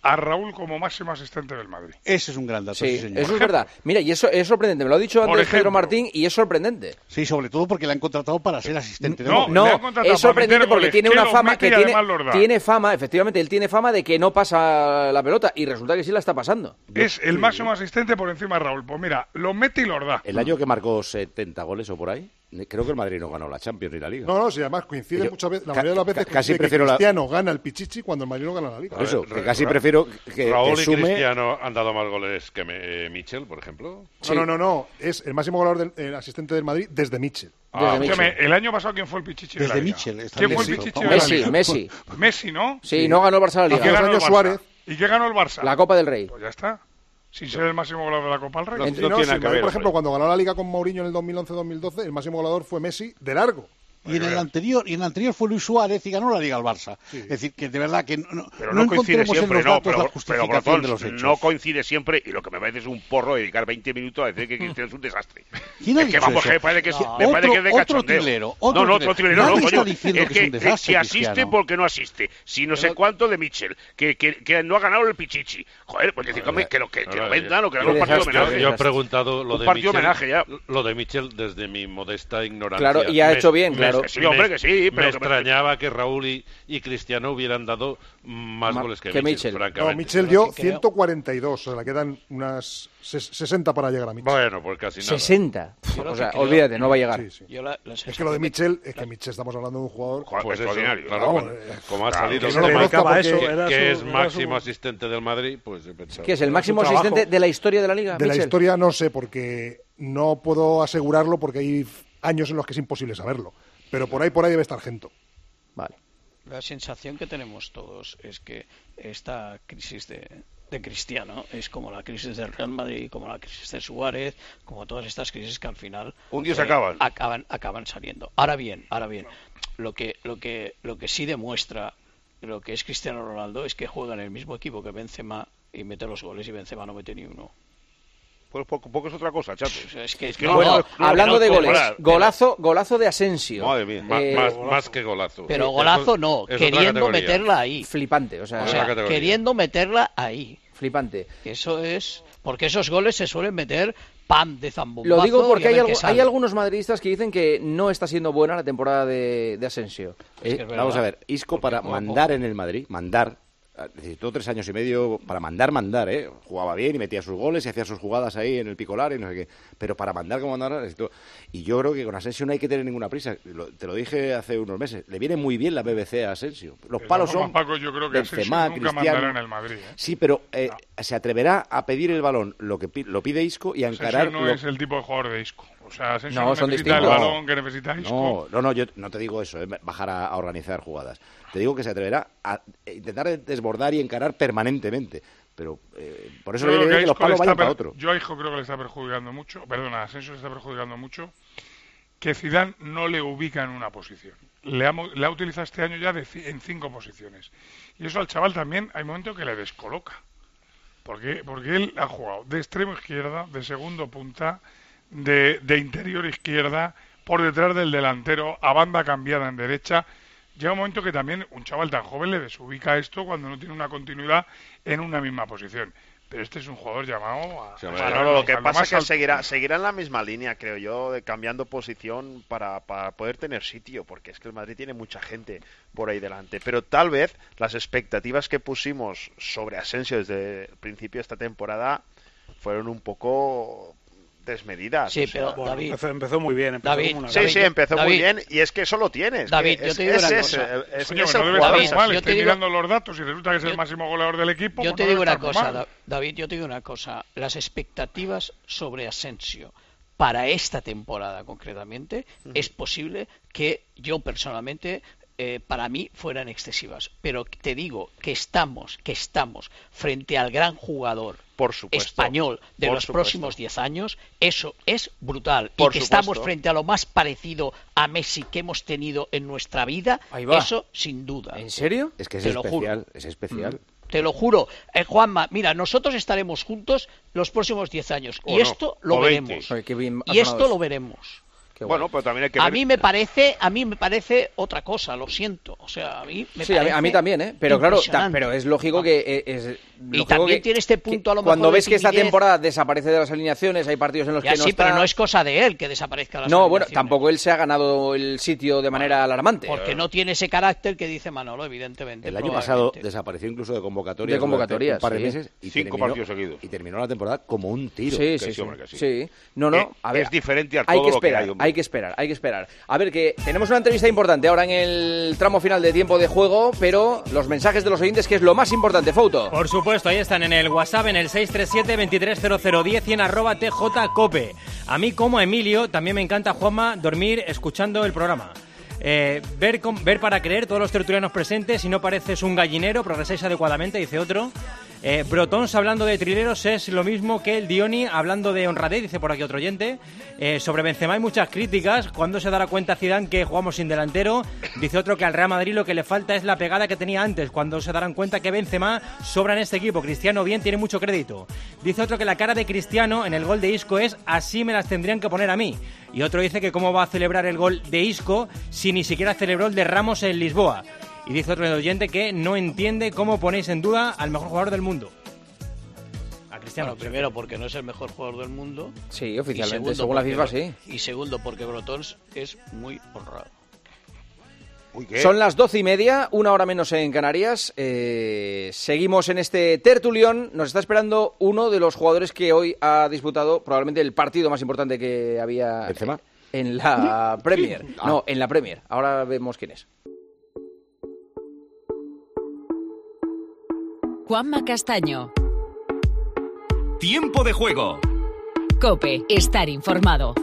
a Raúl como máximo asistente del Madrid. Ese es un gran dato, Sí, sí, señor. eso es verdad. Mira, y eso es sorprendente. Me lo ha dicho antes Pedro Martín y es sorprendente. Sí, sobre todo porque le han contratado para ser asistente de No, goles. no, es sorprendente porque tiene una fama que tiene, tiene fama, efectivamente, él tiene fama de que no pasa la pelota y resulta que sí la está pasando. Es el máximo asistente por encima de Raúl. Pues mira, lo mete y los da. El año que marcó setenta goles o por ahí, creo que el Madrid no ganó la Champions ni la Liga. No, no, sí, además coincide Yo, muchas veces, la ca- mayoría de las veces ca- casi coincide prefiero que la- Cristiano gana el Pichichi cuando el Madrid no gana la Liga. Por eso, que casi Ra- prefiero que, Raúl que y sume... Cristiano han dado más goles que me, eh, Michel, por ejemplo. No, no, no, no, es el máximo goleador del el asistente del Madrid desde Mitchell. Ah, escúchame, el año pasado, ¿quién fue el Pichichi de la Desde Liga? Mitchell, está ¿Quién fue el Messi. Pichichi de la Messi, Liga? Messi. Messi, ¿no? Sí, no ganó el Barça la ¿Y Liga. qué ganó el años Barça? Suárez. ¿Y qué ganó el Barça? La Copa del Rey. Pues ya está. Sin ser el máximo goleador de la Copa del Rey. Sí, no, sí, el Madrid, por ejemplo, cuando ganó la Liga con Mourinho en el dos mil once dos mil doce, el máximo goleador fue Messi de largo. Y en el anterior, y en el anterior fue Luis Suárez y ganó la Liga al Barça. Sí. Es decir, que de verdad que no, no, Pero no no, coincide encontremos siempre, en los no, datos pero, la pero justificación Brazón, de los hechos. no coincide siempre, y lo que me parece es un porro dedicar veinte minutos a decir que Cristiano es un desastre. ¿Quién ha Es que dicho vamos, eso? que parece que es, No. me parece Otro- que es de otro cachondeo. tilero, otro no, no, tilero. otro tilero, Nadie no, está coño. diciendo Es que es que, un desastre, si asiste Cristiano. porque no asiste, si no sé cuánto de Mitchell, que, que, que no ha ganado el Pichichi. Joder, pues decir, hombre, que lo que, que lo vendan o que hagan un partido homenaje. Yo he preguntado lo Un de partido Mitchell, homenaje ya. lo de Mitchell desde mi modesta ignorancia. Claro, y ha Me- hecho bien, me- claro. me- Sí, hombre, que sí, pero me que- extrañaba que Raúl y, y Cristiano hubieran dado más Ma- goles que, que Mitchell, Mitchell. francamente. No, Mitchell dio ciento cuarenta y dos, o sea, le quedan unas ses- sesenta para llegar a Mitchell. Bueno, pues casi nada. sesenta. Yo lo O que sea, creo- olvídate, no va a llegar. Sí, sí. Yo la, la Es que lo de Mitchell, es que Mitchell estamos hablando de un jugador Pues eso, extraordinario. claro, Vamos, bueno, eh, como ha claro, salido que el no lo tema conozca que, porque- era que su- es era máximo su- asistente del Madrid, pues he pensado. ¿Qué es el máximo su trabajo. asistente de la historia de la Liga? de la Mitchell? historia no sé, porque no puedo asegurarlo porque hay años en los que es imposible saberlo. Pero por ahí, por ahí debe estar Gento. Vale. La sensación que tenemos todos es que esta crisis de, de Cristiano es como la crisis del Real Madrid, como la crisis de Suárez, como todas estas crisis que al final Un día se acaban. acaban acaban saliendo. Ahora bien, ahora bien, lo que lo que lo que sí demuestra lo que es Cristiano Ronaldo es que juega en el mismo equipo que Benzema y mete los goles y Benzema no mete ni uno. Pues poco, poco es otra cosa, chato. O sea, es que, Es que no, Bueno, no, no, hablando no, de no, goles, comparar. golazo, golazo de Asensio. Madre mía. Ma- Eh, más, más que golazo. pero Eso- golazo no, es otra queriendo categoría. meterla ahí. Flipante, o sea, O Otra sea, categoría. queriendo meterla ahí. flipante. Eso es porque esos goles se suelen meter pam de zambombazo. Lo digo porque y a hay, ver algu- qué sale. hay algunos madridistas que dicen que no está siendo buena la temporada de, de Asensio. Es Eh, que es verdad. vamos a ver, Isco para juega mandar en el Madrid, mandar, necesitó tres años y medio para mandar, mandar, ¿eh? Jugaba bien y metía sus goles y hacía sus jugadas ahí en el picolar y no sé qué. Pero para mandar como mandar necesitó. Y yo creo que con Asensio no hay que tener ninguna prisa. Lo- te lo dije hace unos meses. Le viene muy bien la B B C a Asensio. Los De palos todas son formas, Paco, yo creo que Benzema, Asensio nunca Cristiano. mandará en el Madrid, ¿eh? Sí, pero eh, se atreverá a pedir el balón lo que pi- lo pide Isco y a Asensio encarar. no lo- es el tipo de jugador de Isco. O sea, Asensio No, no, son necesita el distintos. balón que necesita Isco. No, no, no, yo no te digo eso, eh, bajar a, a organizar jugadas. Te digo que se atreverá a eh, intentar desbordar y encarar permanentemente. Pero eh, por eso Yo le creo viene bien que a los Isco le palos está vayan para per- otro. Yo a Isco creo que le está perjudicando mucho, perdona, a Asensio le está perjudicando mucho que Zidane no le ubica en una posición. Le ha, mo- le ha utilizado este año ya de ci- en cinco posiciones. Y eso al chaval también hay momentos que le descoloca. Porque, porque él ha jugado de extremo izquierda, de segundo punta, de, de interior izquierda, por detrás del delantero, a banda cambiada en derecha. Llega un momento que también un chaval tan joven le desubica esto cuando no tiene una continuidad en una misma posición. Pero este es un jugador llamado a... Sí, a- hombre, Bueno, a- lo que al pasa más es que alto. seguirá, seguirá en la misma línea, creo yo, de cambiando posición para, para poder tener sitio, porque es que el Madrid tiene mucha gente por ahí delante. Pero tal vez las expectativas que pusimos sobre Asensio desde el principio de esta temporada fueron un poco desmedidas. Sí, o sea, pero Bueno, David, empezó, empezó muy bien. Empezó David, como una Sí, David, sí, empezó muy David, bien y es que eso lo tienes. David, que yo es, te digo una es cosa. ese, es, Coño, es que no el debe estar jugador. David, mal, yo estoy te digo- mirando los datos y resulta que es el yo- máximo goleador del equipo. Yo pues te no digo debe una estar cosa, mal. Da- David, yo te digo una cosa. Las expectativas sobre Asensio para esta temporada concretamente es posible que yo personalmente eh, para mí fueran excesivas, pero te digo que estamos que estamos frente al gran jugador Por supuesto. español de Por los supuesto. próximos diez años, eso es brutal. Por y que supuesto. estamos frente a lo más parecido a Messi que hemos tenido en nuestra vida, Ahí va. eso sin duda. ¿En serio? Es que es Te lo juro. especial, es especial. Te lo juro. Eh, Juanma, mira, nosotros estaremos juntos los próximos diez años. O y no, esto lo o veinte. veremos. Oye, qué bien ha Y esto sonado lo eso. veremos. Qué Bueno, guay. pero también hay que A ver... mí me parece, a mí me parece otra cosa, lo siento. O sea, a mí me Sí, a mí, parece a mí también, ¿eh? Pero claro, ta- impresionante. pero es lógico que eh, es Y también que, tiene este punto a lo mejor cuando de ves que esta timidez. temporada desaparece de las alineaciones, hay partidos en los Ya que no sí, está... pero no es cosa de él que desaparezca las No, bueno, alineaciones. tampoco él se ha ganado el sitio de manera alarmante. Porque no tiene ese carácter que dice Manolo, evidentemente. El año pasado desapareció incluso de convocatorias. De convocatorias, un par de sí. meses. Y Cinco terminó, partidos seguidos. Y terminó la temporada como un tiro. Sí, Que sí, sí, sí. hombre, que sí. Sí. No, no, Eh, a ver. es diferente a hay todo que lo que esperar, hay, hombre. hay que esperar, hay que esperar. A ver, que tenemos una entrevista importante ahora en el tramo final de tiempo de juego, pero los mensajes de los oyentes, que es lo más importante, Fouto. Por supuesto, ahí están en el WhatsApp, en el seis tres siete, veintitrés cero cero diez y en arroba tjcope. A mí, como a Emilio, también me encanta, Juanma, dormir escuchando el programa. Eh, ver, con, ver para creer, todos los tertulianos presentes, si no pareces un gallinero, progresáis adecuadamente, dice otro. Eh, Brotons hablando de trileros es lo mismo que el Dioni hablando de honradez, dice por aquí otro oyente. Eh, sobre Benzema hay muchas críticas. ¿Cuándo se dará cuenta Zidane que jugamos sin delantero? Dice otro que al Real Madrid lo que le falta es la pegada que tenía antes. ¿Cuándo se darán cuenta que Benzema sobra en este equipo? Cristiano bien, tiene mucho crédito. Dice otro que la cara de Cristiano en el gol de Isco es así me las tendrían que poner a mí. Y otro dice que cómo va a celebrar el gol de Isco si ni siquiera celebró el de Ramos en Lisboa. Y dice otro oyente que no entiende cómo ponéis en duda al mejor jugador del mundo. A Cristiano. Bueno, primero porque no es el mejor jugador del mundo. Sí, oficialmente, Y según la porque- FIFA, sí. Y segundo porque Brotons es muy honrado. Son las doce y media, una hora menos en Canarias. Eh, seguimos en este tertulión. Nos está esperando uno de los jugadores que hoy ha disputado probablemente el partido más importante que había ¿Benzema? en la Premier. Ah. No, en la Premier. Ahora vemos quién es. Juanma Castaño. Tiempo de juego. COPE. Estar informado.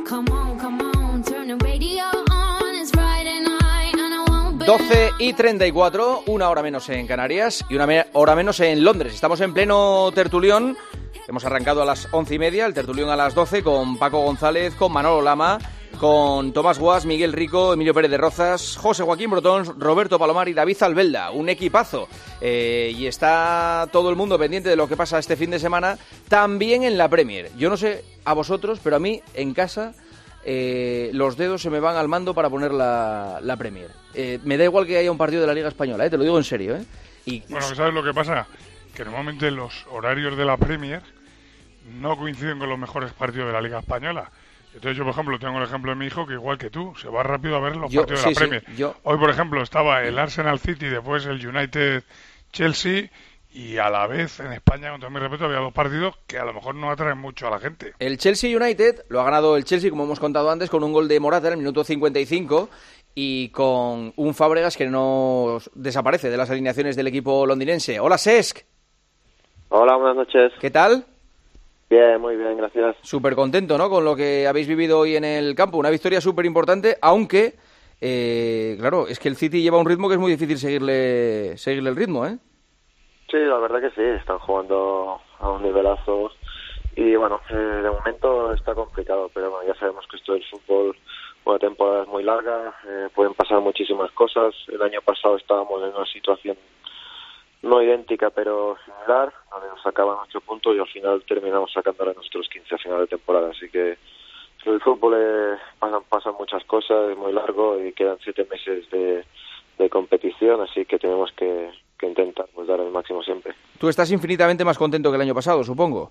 doce y treinta y cuatro, una hora menos en Canarias y una me- hora menos en Londres. Estamos en pleno tertulión. Hemos arrancado a las once y media, el tertulión a las doce, con Paco González, con Manolo Lama, con Tomás Guas, Miguel Rico, Emilio Pérez de Rozas, José Joaquín Brotons, Roberto Palomar y David Albelda. Un equipazo. Eh, y está todo el mundo pendiente de lo que pasa este fin de semana, también en la Premier. Yo no sé a vosotros, pero a mí, en casa... Eh, los dedos se me van al mando para poner la, la Premier. Eh, me da igual que haya un partido de la Liga Española, eh, te lo digo en serio. Eh. Y, Bueno, ¿sabes lo que pasa? Que normalmente los horarios de la Premier no coinciden con los mejores partidos de la Liga Española. Entonces yo, por ejemplo, tengo el ejemplo de mi hijo que igual que tú, se va rápido a ver los Yo- partidos sí, de la sí, Premier. yo- Hoy, por ejemplo, estaba el Arsenal City, después el United Chelsea, y a la vez en España, con todo mi respeto, había dos partidos que a lo mejor no atraen mucho a la gente. El Chelsea United lo ha ganado el Chelsea, como hemos contado antes, con un gol de Morata en el minuto cincuenta y cinco y con un Fábregas que no desaparece de las alineaciones del equipo londinense. Hola, Cesc. Hola, buenas noches. ¿Qué tal? Bien, muy bien, gracias. Súper contento, ¿no?, con lo que habéis vivido hoy en el campo. Una victoria súper importante, aunque, eh, claro, es que el City lleva un ritmo que es muy difícil seguirle, seguirle el ritmo, ¿eh? Sí, la verdad que sí, están jugando a un nivelazo y bueno, eh, de momento está complicado, pero bueno, ya sabemos que esto del fútbol, una temporada es muy larga, eh, pueden pasar muchísimas cosas. El año pasado estábamos en una situación no idéntica, pero similar, donde nos sacaban ocho puntos y al final terminamos sacándole nuestros quince a final de temporada, así que el fútbol eh, pasan, pasan muchas cosas, es muy largo y quedan siete meses de, de competición, así que tenemos que que intentar pues dar el máximo siempre. Tú estás infinitamente más contento que el año pasado, supongo.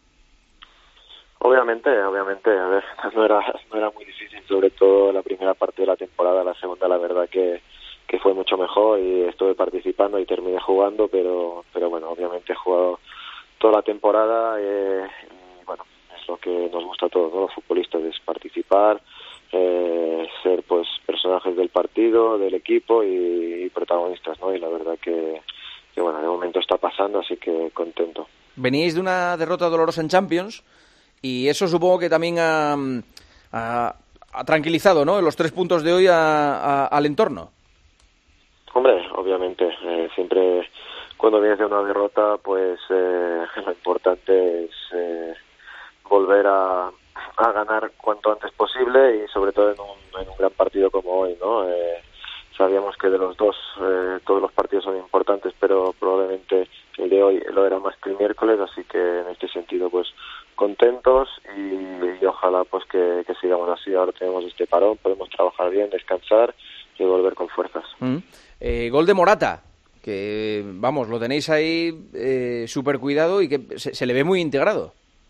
Obviamente, obviamente, a ver, no era, no era muy difícil, sobre todo la primera parte de la temporada, la segunda la verdad que, que fue mucho mejor y estuve participando y terminé jugando, pero pero bueno, obviamente he jugado toda la temporada eh, y bueno, es lo que nos gusta a todos, ¿no? Los futbolistas, es participar, eh, ser pues personajes del partido, del equipo y, y protagonistas, ¿no? Y la verdad que, que bueno, de momento está pasando, así que contento. Veníais de una derrota dolorosa en Champions y eso supongo que también ha, ha, ha tranquilizado, ¿no?, los tres puntos de hoy a, a, al entorno. Hombre, obviamente, eh, siempre cuando vienes de una derrota, pues eh, lo importante es eh, volver a a ganar cuanto antes posible y sobre todo en un, en un gran partido como hoy, ¿no? Eh, sabíamos que de los dos eh, todos los partidos son importantes, pero probablemente el de hoy lo era más que el miércoles, así que en este sentido pues contentos y, y ojalá pues que, que sigamos así. Ahora tenemos este parón, podemos trabajar bien, descansar y volver con fuerzas. Mm. Eh, gol de Morata, que, vamos, lo tenéis ahí eh, súper cuidado y que se, se le ve muy integrado.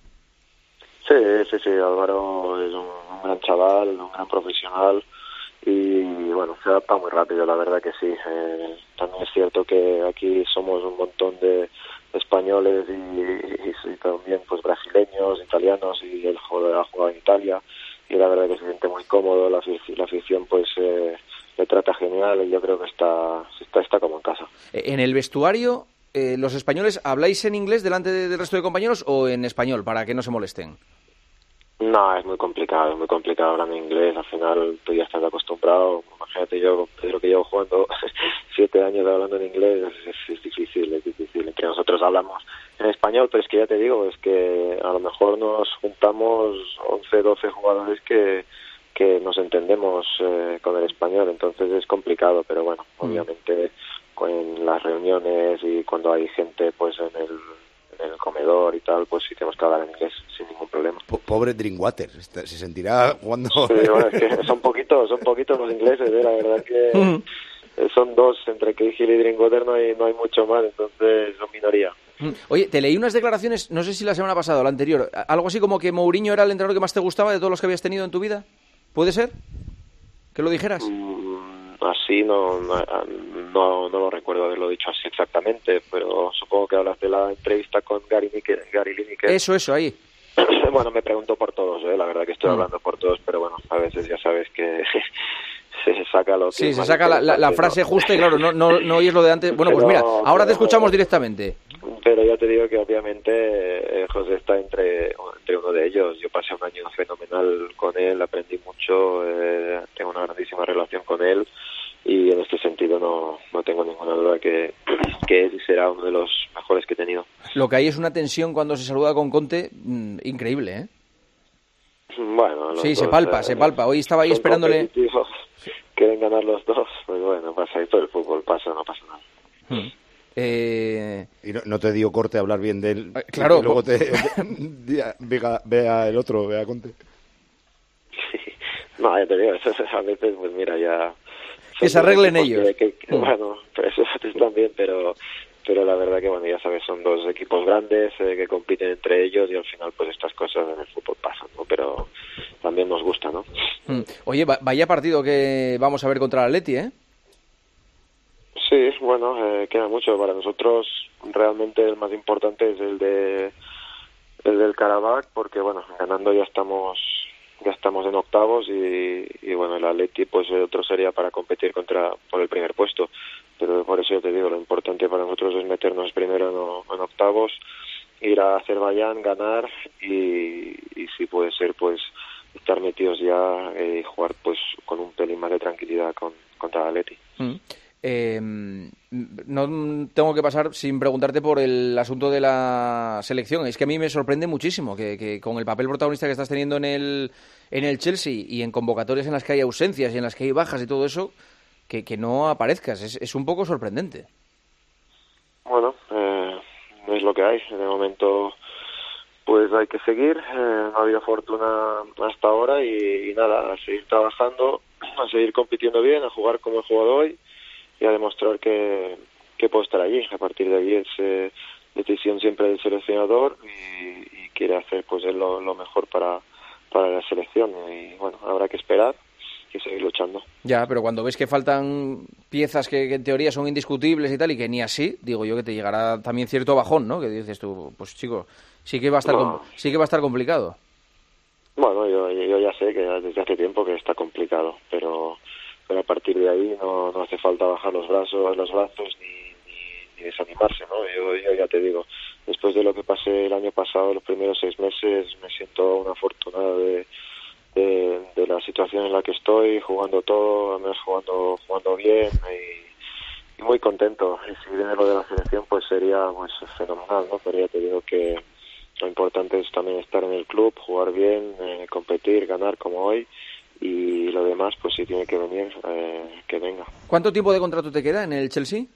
Sí, sí, sí, Álvaro es un, un gran chaval, un gran profesional y bueno, se adapta muy rápido, la verdad que sí. Eh, también es cierto que aquí somos un montón de españoles y, y, y también pues brasileños, italianos, y él ha jugado en Italia y la verdad que se siente muy cómodo, la, la afición pues eh, le trata genial y yo creo que está, está, está como en casa. En el vestuario, eh, ¿los españoles habláis en inglés delante de, del resto de compañeros o en español para que no se molesten? No, es muy complicado, es muy complicado hablar en inglés, al final tú ya estás acostumbrado, imagínate yo, Pedro, que llevo jugando siete años hablando en inglés, es, es difícil, es difícil, entre nosotros hablamos en español, pero es que ya te digo, es que a lo mejor nos juntamos once, doce jugadores que, que nos entendemos eh, con el español, entonces es complicado, pero bueno, mm. obviamente en las reuniones y cuando hay gente pues en el en el comedor y tal, pues sí tenemos que hablar en inglés sin ningún problema. Pobre Drinkwater, se sentirá jugando... Sí, bueno, es que son poquitos, son poquitos los ingleses, ¿eh? La verdad que mm. son dos, entre Cahill y Drinkwater no hay, no hay mucho más, entonces son minoría. Oye, te leí unas declaraciones, no sé si la semana pasada o la anterior, algo así como que Mourinho era el entrenador que más te gustaba de todos los que habías tenido en tu vida. ¿Puede ser? ¿Que lo dijeras? Mm, así no, no, no, no lo recuerdo haberlo dicho así exactamente, pero supongo que hablas de la entrevista con Gary, Lineker, Gary Lineker. Eso, eso, ahí. Bueno, me pregunto por todos, ¿eh? La verdad que estoy mm. hablando por todos, pero bueno, a veces ya sabes que se saca lo que... Sí, se saca la, la, la frase ¿no? justa y claro, no, no, no oyes lo de antes. Bueno, pero, pues mira, ahora pero, te escuchamos directamente. Pero ya te digo que obviamente eh, José está entre, entre uno de ellos. Yo pasé un año fenomenal con él, aprendí mucho, eh, tengo una grandísima relación con él y en este sentido no, no tengo ninguna duda que, que él será uno de los mejores que he tenido. Lo que hay es una tensión cuando se saluda con Conte mmm, increíble, ¿eh? Bueno, sí, dos, se palpa, eh, se palpa. Hoy estaba ahí esperándole... Quieren ganar los dos, pues bueno, pasa ahí todo el fútbol, pasa, no pasa nada. Hmm. Eh... Y no, no te dio corte hablar bien de él. Eh, claro. Y luego te vea, vea el otro, vea Conte. Sí. No, ya te digo, eso a veces, pues mira, ya... Que se arreglen ellos. Que, que, que, bueno, pero eso también, pero... pero la verdad que, bueno, ya sabes, son dos equipos grandes eh, que compiten entre ellos y al final, pues estas cosas en el fútbol pasan, ¿no? Pero también nos gusta, ¿no? Mm. Oye, vaya partido que vamos a ver contra el Atleti, ¿eh? Sí, bueno, eh, queda mucho. Para nosotros realmente el más importante es el de el del Karabakh, porque, bueno, ganando ya estamos ya estamos en octavos y, y bueno, el Atleti, pues el otro sería para competir contra por el primer puesto. Pero por eso yo te digo, lo importante para nosotros es meternos primero en, en octavos, ir a Azerbaiyán, ganar y, y si puede ser, pues estar metidos ya y eh, jugar pues con un pelín más de tranquilidad con, contra el Atleti. Mm. Eh, no tengo que pasar sin preguntarte por el asunto de la selección. Es que a mí me sorprende muchísimo que, que con el papel protagonista que estás teniendo en el, en el Chelsea y en convocatorias en las que hay ausencias y en las que hay bajas y todo eso, que, que no aparezcas. Es, es un poco sorprendente. Bueno, eh, es lo que hay. En el momento pues hay que seguir. Eh, no ha habido fortuna hasta ahora y, y nada, a seguir trabajando, a seguir compitiendo bien, a jugar como he jugado hoy y a demostrar que, que puedo estar allí. A partir de allí es eh, decisión siempre del seleccionador y, y quiere hacer pues él lo, lo mejor para, para la selección y bueno, habrá que esperar y seguir luchando. Ya, pero cuando ves que faltan piezas que, que en teoría son indiscutibles y tal y que ni así, digo yo que te llegará también cierto bajón, ¿no? Que dices tú, pues chico, sí que va a estar no. sí que va a estar complicado. Bueno, yo, yo ya sé que desde hace tiempo que está complicado, pero pero a partir de ahí no, no hace falta bajar los brazos, los brazos ni, ni, ni desanimarse, ¿no? Yo, yo ya te digo, después de lo que pasé el año pasado, los primeros seis meses, me siento una afortunada de, de, de la situación en la que estoy, jugando todo, además jugando, jugando bien y, y muy contento. Y si viene lo de la selección, pues sería pues fenomenal, ¿no? Pero ya te digo que lo importante es también estar en el club, jugar bien, eh, competir, ganar como hoy. Y lo demás, pues si tiene que venir, eh, que venga. ¿Cuánto tiempo de contrato te queda en el Chelsea?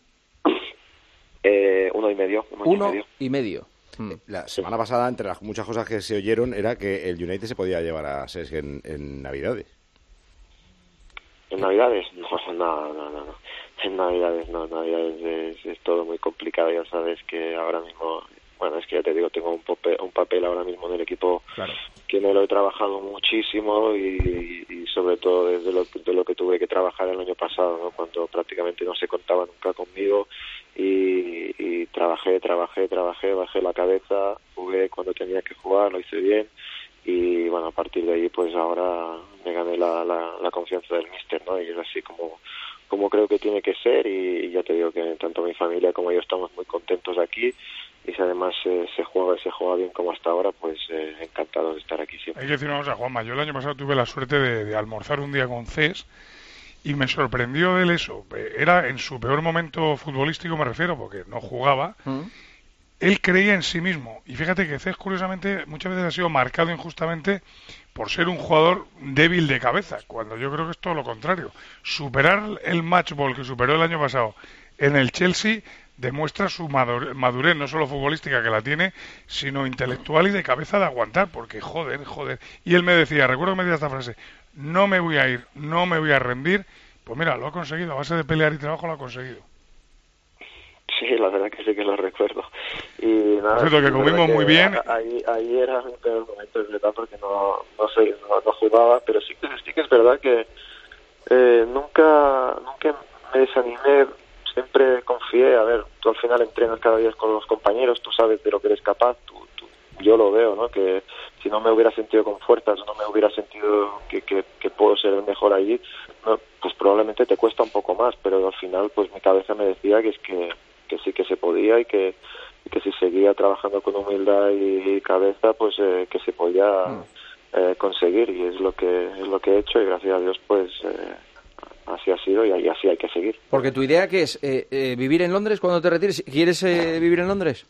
Eh, uno y medio. Uno, uno y medio. Y medio. Hmm. La semana pasada, entre las muchas cosas que se oyeron, era que el United se podía llevar a Cesc en, en Navidades. ¿En Navidades? No, no, no, no. En Navidades, no, Navidades es, es todo muy complicado, ya sabes que ahora mismo, bueno, es que ya te digo, tengo un papel, un papel ahora mismo en el equipo claro. que me lo he trabajado muchísimo y, y sobre todo desde lo, de lo que tuve que trabajar el año pasado, ¿no? Cuando prácticamente no se contaba nunca conmigo y, y trabajé, trabajé, trabajé, bajé la cabeza, jugué cuando tenía que jugar, lo hice bien y bueno, a partir de ahí pues ahora me gané la, la, la confianza del míster, ¿no? Y es así como como creo que tiene que ser y, y ya te digo que tanto mi familia como yo estamos muy contentos aquí y si además eh, se juega y se juega bien como hasta ahora, pues eh, encantado de estar aquí siempre. Hay que decir una cosa, Juanma, yo el año pasado tuve la suerte de, de almorzar un día con Cés y me sorprendió él eso, era en su peor momento futbolístico me refiero, porque no jugaba, ¿Mm? Él creía en sí mismo y fíjate que Cés curiosamente muchas veces ha sido marcado injustamente por ser un jugador débil de cabeza, cuando yo creo que es todo lo contrario. Superar el match ball que superó el año pasado en el Chelsea demuestra su madurez, no solo futbolística que la tiene, sino intelectual y de cabeza de aguantar, porque joder, joder. Y él me decía, recuerdo que me decía esta frase, no me voy a ir, no me voy a rendir. Pues mira, lo ha conseguido, a base de pelear y trabajo lo ha conseguido. Sí, la verdad que sí que lo recuerdo. Y nada, por cierto, que comimos muy bien. Ahí, ahí era un peor momento, es verdad, porque no, no, sé, no, no jugaba, pero sí que, sí que es verdad que eh, nunca, nunca me desanimé, siempre confié. A ver, tú al final entrenas cada día con los compañeros, tú sabes de lo que eres capaz, tú, tú, yo lo veo, ¿no? Que si no me hubiera sentido con fuerzas, no me hubiera sentido que, que, que puedo ser el mejor allí, no, pues probablemente te cuesta un poco más, pero al final pues mi cabeza me decía que es que que sí que se podía y que, y que si seguía trabajando con humildad y, y cabeza, pues eh, que se podía eh, conseguir y es lo que es lo que he hecho y gracias a Dios pues eh, así ha sido y, y así hay que seguir. Porque tu idea ¿qué es? Eh, eh, ¿Vivir en Londres cuando te retires? ¿Quieres eh, vivir en Londres?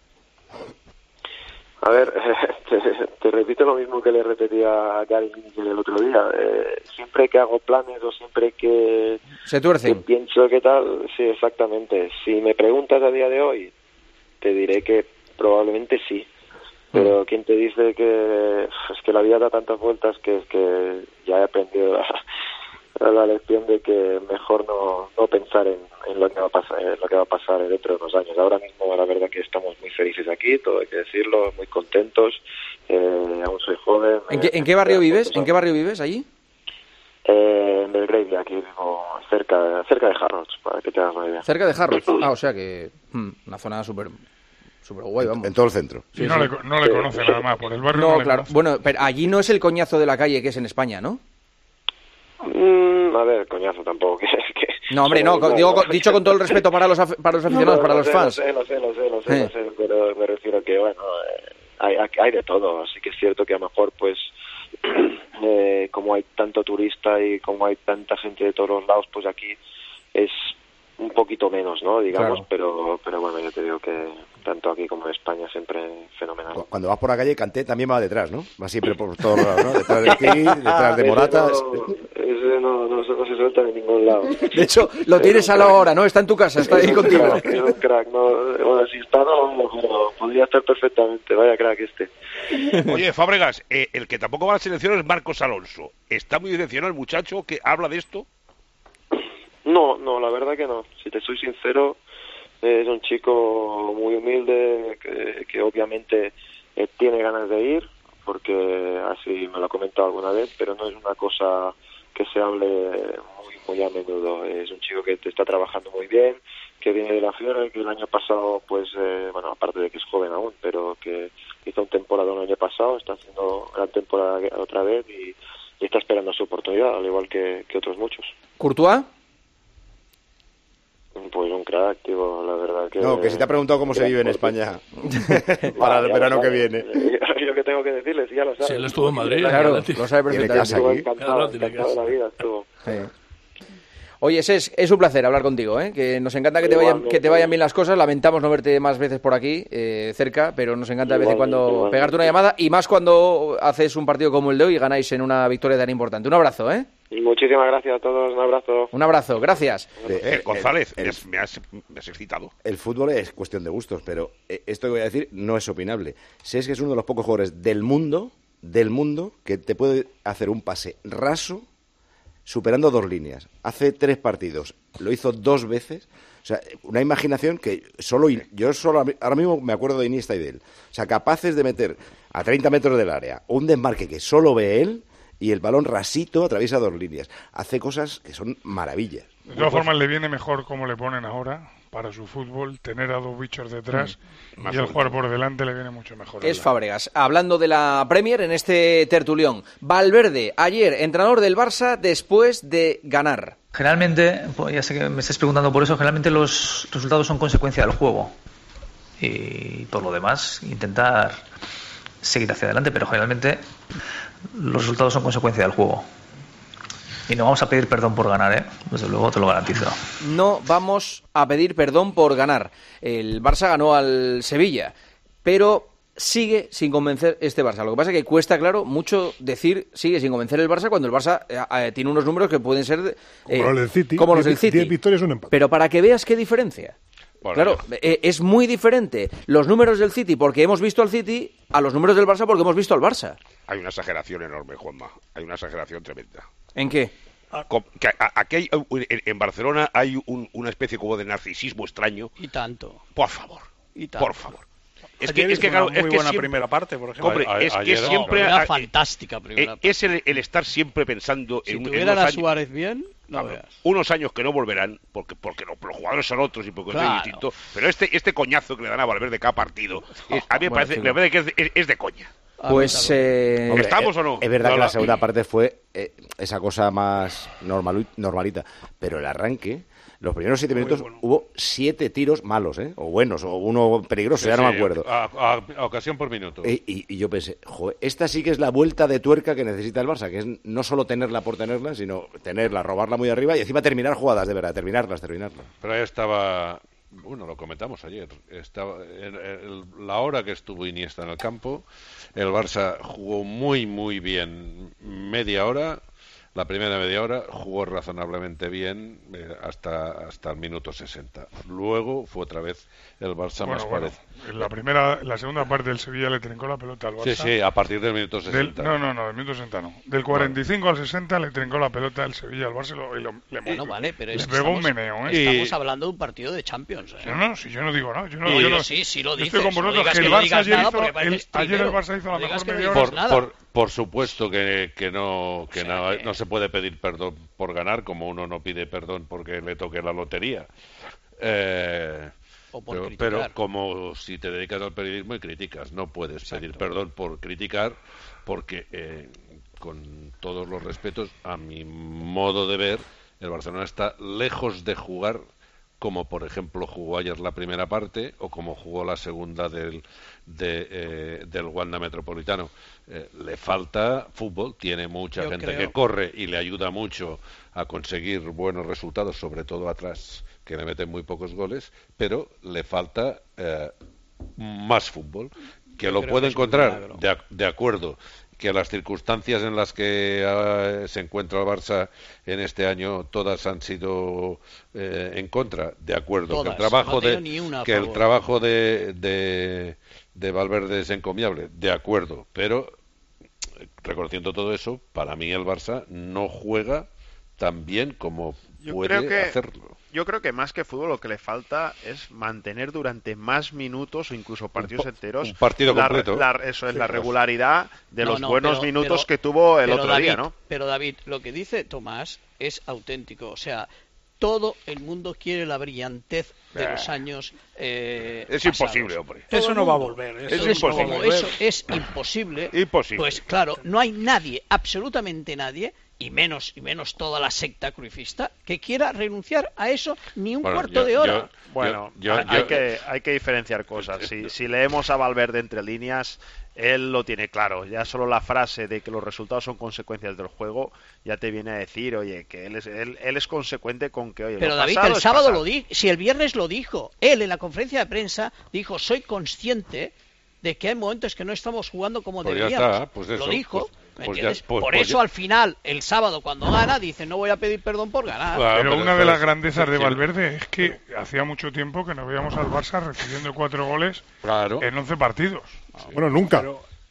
A ver, te, te repito lo mismo que le repetía a Gary el otro día. Eh, siempre que hago planes o siempre que, se tuercen. que pienso que tal, sí, exactamente. Si me preguntas a día de hoy, te diré que probablemente sí. Pero mm. ¿quién te dice que es que la vida da tantas vueltas que es que ya he aprendido la, la lección de que mejor no, no pensar en, en lo que va a pasar, en lo que va a pasar dentro de unos años. Ahora mismo la verdad que estamos muy felices aquí, todo hay que decirlo, muy contentos. Eh, aún soy joven. ¿En qué, ¿en qué barrio vives? ¿En qué barrio vives allí? Eh, en Belgrave, aquí vivo cerca, cerca de Harrods, para que te hagas una idea. Cerca de Harrods. Ah, o sea que hmm, una zona súper súper guay, vamos. En todo el centro. Sí, y no, sí. Le, no le sí. conoce nada más por el barrio. No, no claro. Conoce. Bueno, pero allí no es el coñazo de la calle que es en España, ¿no? Mm, a ver, coñazo tampoco. Es que no, hombre, no, no digo, no, dicho con todo el respeto para los, para los aficionados, no, no, para los sé, fans. Lo sé, lo sé, lo sé, lo sé, eh. lo sé, pero me refiero a que, bueno, eh, hay, hay de todo. Así que es cierto que a lo mejor, pues, eh, como hay tanto turista y como hay tanta gente de todos los lados, pues aquí es un poquito menos, ¿no? Digamos, claro. pero pero bueno, yo te digo que tanto aquí como en España siempre fenomenal. Cuando vas por la calle, Kanté también va detrás, ¿no? Va siempre por todos lados, ¿no? Detrás de ti, detrás de Morata. No, ese no, no, no se suelta de ningún lado. De hecho, lo tienes al lado ahora, ¿no? Está en tu casa, está ahí contigo. Crack, es un crack, no, bueno, si está no, no, podría estar perfectamente, vaya crack este. Oye, Fábregas, eh, el que tampoco va a la selección es Marcos Alonso. ¿Está muy decepcionado el muchacho que habla de esto? No, no, la verdad que no. Si te soy sincero, es un chico muy humilde que, que obviamente eh, tiene ganas de ir, porque así me lo ha comentado alguna vez, pero no es una cosa que se hable muy muy a menudo. Es un chico que te está trabajando muy bien, que viene de la Fiore, que el año pasado, pues, eh, bueno, aparte de que es joven aún, pero que hizo un temporada el año pasado, está haciendo gran temporada otra vez y, y está esperando su oportunidad, al igual que, que otros muchos. ¿Courtois? Pues un crack, tío, la verdad que... No, que si te ha preguntado cómo se vive en España para el verano que viene. Yo que tengo que decirles, ya lo sabes. Sí, él estuvo en Madrid. Claro, lo sabe perfectamente. Estuvo encantado, encantado de la vida, estuvo. Sí. Oye, es, es un placer hablar contigo, ¿eh? Que nos encanta que te vayan que te vayan bien las cosas. Lamentamos no verte más veces por aquí, eh, cerca, pero nos encanta de vez en cuando pegarte una llamada, y más cuando haces un partido como el de hoy y ganáis en una victoria tan importante. Un abrazo, ¿eh? Muchísimas gracias a todos, un abrazo. Un abrazo, gracias. Eh, eh, González, el, el, me, has, me has excitado. El fútbol es cuestión de gustos, pero esto que voy a decir no es opinable. Sé que es uno de los pocos jugadores del mundo, del mundo, que te puede hacer un pase raso superando dos líneas. Hace tres partidos lo hizo dos veces. O sea, una imaginación que solo yo solo ahora mismo me acuerdo de Iniesta y de él. O sea, capaces de meter a treinta metros del área un desmarque que solo ve él y el balón rasito atraviesa dos líneas. Hace cosas que son maravillas. De todas formas, le viene mejor como le ponen ahora para su fútbol, tener a dos bichos detrás mm. y el jugar por delante le viene mucho mejor. Es Fábregas. Hablando de la Premier en este tertulión, Valverde, ayer, entrenador del Barça después de ganar. Generalmente, pues ya sé que me estáis preguntando por eso, generalmente los resultados son consecuencia del juego. Y por lo demás, intentar seguir hacia adelante, pero generalmente los resultados son consecuencia del juego. Y no vamos a pedir perdón por ganar, ¿eh? Desde luego te lo garantizo. No vamos a pedir perdón por ganar. El Barça ganó al Sevilla, pero sigue sin convencer este Barça. Lo que pasa es que cuesta, claro, mucho decir sigue sin convencer el Barça cuando el Barça eh, eh, tiene unos números que pueden ser... Eh, como los del City. Como los del City. diez victorias, un empate. Pero para que veas qué diferencia. Bueno, claro, eh, es muy diferente los números del City porque hemos visto al City a los números del Barça porque hemos visto al Barça. Hay una exageración enorme, Juanma. Hay una exageración tremenda. ¿En qué? Que aquí hay, en Barcelona hay un, una especie como de narcisismo extraño. Y tanto. Por favor. Y tanto. Por favor. Es que, es que, claro, es muy que buena siempre, primera parte, por ejemplo. Hombre, a, es a, que ayer, siempre... Una fantástica primera parte. Es el, el estar siempre pensando si en, tuvieran en unos a años, Suárez bien, no claro, veas. unos años que no volverán, porque porque los, los jugadores son otros y porque claro. es distinto. Pero este este coñazo que le dan a Valverde cada partido, es, a mí me bueno, parece, chico. me parece que es de, es, es de coña. Pues... Eh... Hombre, ¿Estamos eh, o no? Es verdad No, que no. la segunda parte fue eh, esa cosa más normal, normalita, pero el arranque... Los primeros siete minutos bueno. hubo siete tiros malos, ¿eh? O buenos, o uno peligroso, sí, ya no sí, me acuerdo. A, a, a ocasión por minuto. Y, y, y yo pensé, joder, esta sí que es la vuelta de tuerca que necesita el Barça, que es no solo tenerla por tenerla, sino tenerla, robarla muy arriba y encima terminar jugadas, de verdad, terminarlas, terminarlas. Pero ahí estaba, bueno, lo comentamos ayer, estaba en, en, la hora que estuvo Iniesta en el campo, el Barça jugó muy, muy bien media hora. La primera media hora jugó razonablemente bien eh, hasta hasta el minuto sesenta. Luego fue otra vez el Barça bueno, más bueno, parecido. En la primera, la segunda parte del Sevilla le trincó la pelota al Barça. Sí, sí, a partir del minuto sesenta. Del, no, no, no, del minuto sesenta no. Del cuarenta y cinco bueno. al sesenta le trincó la pelota al Sevilla al Barça y lo, y lo, le, bueno, vale, pero es le pegó estamos, un meneo, ¿eh? Estamos hablando de un partido de Champions, ¿eh? Yo no, si yo no digo nada. Yo no, no, yo no, sí, sí lo dices. Estoy con vosotros no que el que Barça ayer, nada, hizo, el, ayer el Barça hizo la no mejor que media no hora. Por, por, por supuesto que, que, no, que, o sea, no, que no se puede pedir perdón por ganar, como uno no pide perdón porque le toque la lotería. Eh, o por pero, pero como si te dedicas al periodismo y criticas, no puedes Exacto. pedir perdón por criticar porque, eh, con todos los respetos, a mi modo de ver, el Barcelona está lejos de jugar como por ejemplo jugó ayer la primera parte o como jugó la segunda del de, eh, del Wanda Metropolitano. Eh, le falta fútbol, tiene mucha Yo gente creo. que corre y le ayuda mucho a conseguir buenos resultados, sobre todo atrás, que le meten muy pocos goles, pero le falta eh, más fútbol, que Yo lo puede que encontrar de, de acuerdo que las circunstancias en las que uh, se encuentra el Barça en este año todas han sido eh, en contra, de acuerdo, todas. que el trabajo no de que el trabajo de, de de Valverde es encomiable, de acuerdo, pero reconociendo todo eso, para mí el Barça no juega tan bien como Yo puede creo que... hacerlo. Yo creo que más que fútbol lo que le falta es mantener durante más minutos o incluso partidos un, enteros un partido la, completo. La, eso es sí, la regularidad de no, los no, buenos pero, minutos pero, que tuvo el otro David, día, ¿no? Pero David, lo que dice Tomás es auténtico, o sea, todo el mundo quiere la brillantez de eh, los años eh, es pasados. imposible, hombre. Todo eso no va a volver. Eso es Entonces, imposible. Como eso es imposible, imposible, pues claro, no hay nadie, absolutamente nadie, y menos y menos toda la secta cruifista, que quiera renunciar a eso ni un bueno, cuarto yo, de hora. Yo, bueno, yo, hay, yo, hay, que, hay que diferenciar cosas. Si, si leemos a Valverde entre líneas, él lo tiene claro. Ya solo la frase de que los resultados son consecuencias del juego ya te viene a decir, oye, que él es, él, él es consecuente con que, oye, pero lo David, pasado el sábado pasado. lo dijo, si el viernes lo dijo, él en la conferencia de prensa dijo, soy consciente de que hay momentos que no estamos jugando como pues deberíamos. Ya está, pues eso, lo dijo. Pues, ¿Me pues entiendes? ya, pues, por pues eso ya. al final, el sábado cuando gana, dice no voy a pedir perdón por ganar. Claro, pero, pero una de pero, las grandezas pero, de Valverde es que hacía mucho tiempo que no veíamos al Barça recibiendo cuatro goles claro. en once partidos. Sí. Bueno, nunca. Pero,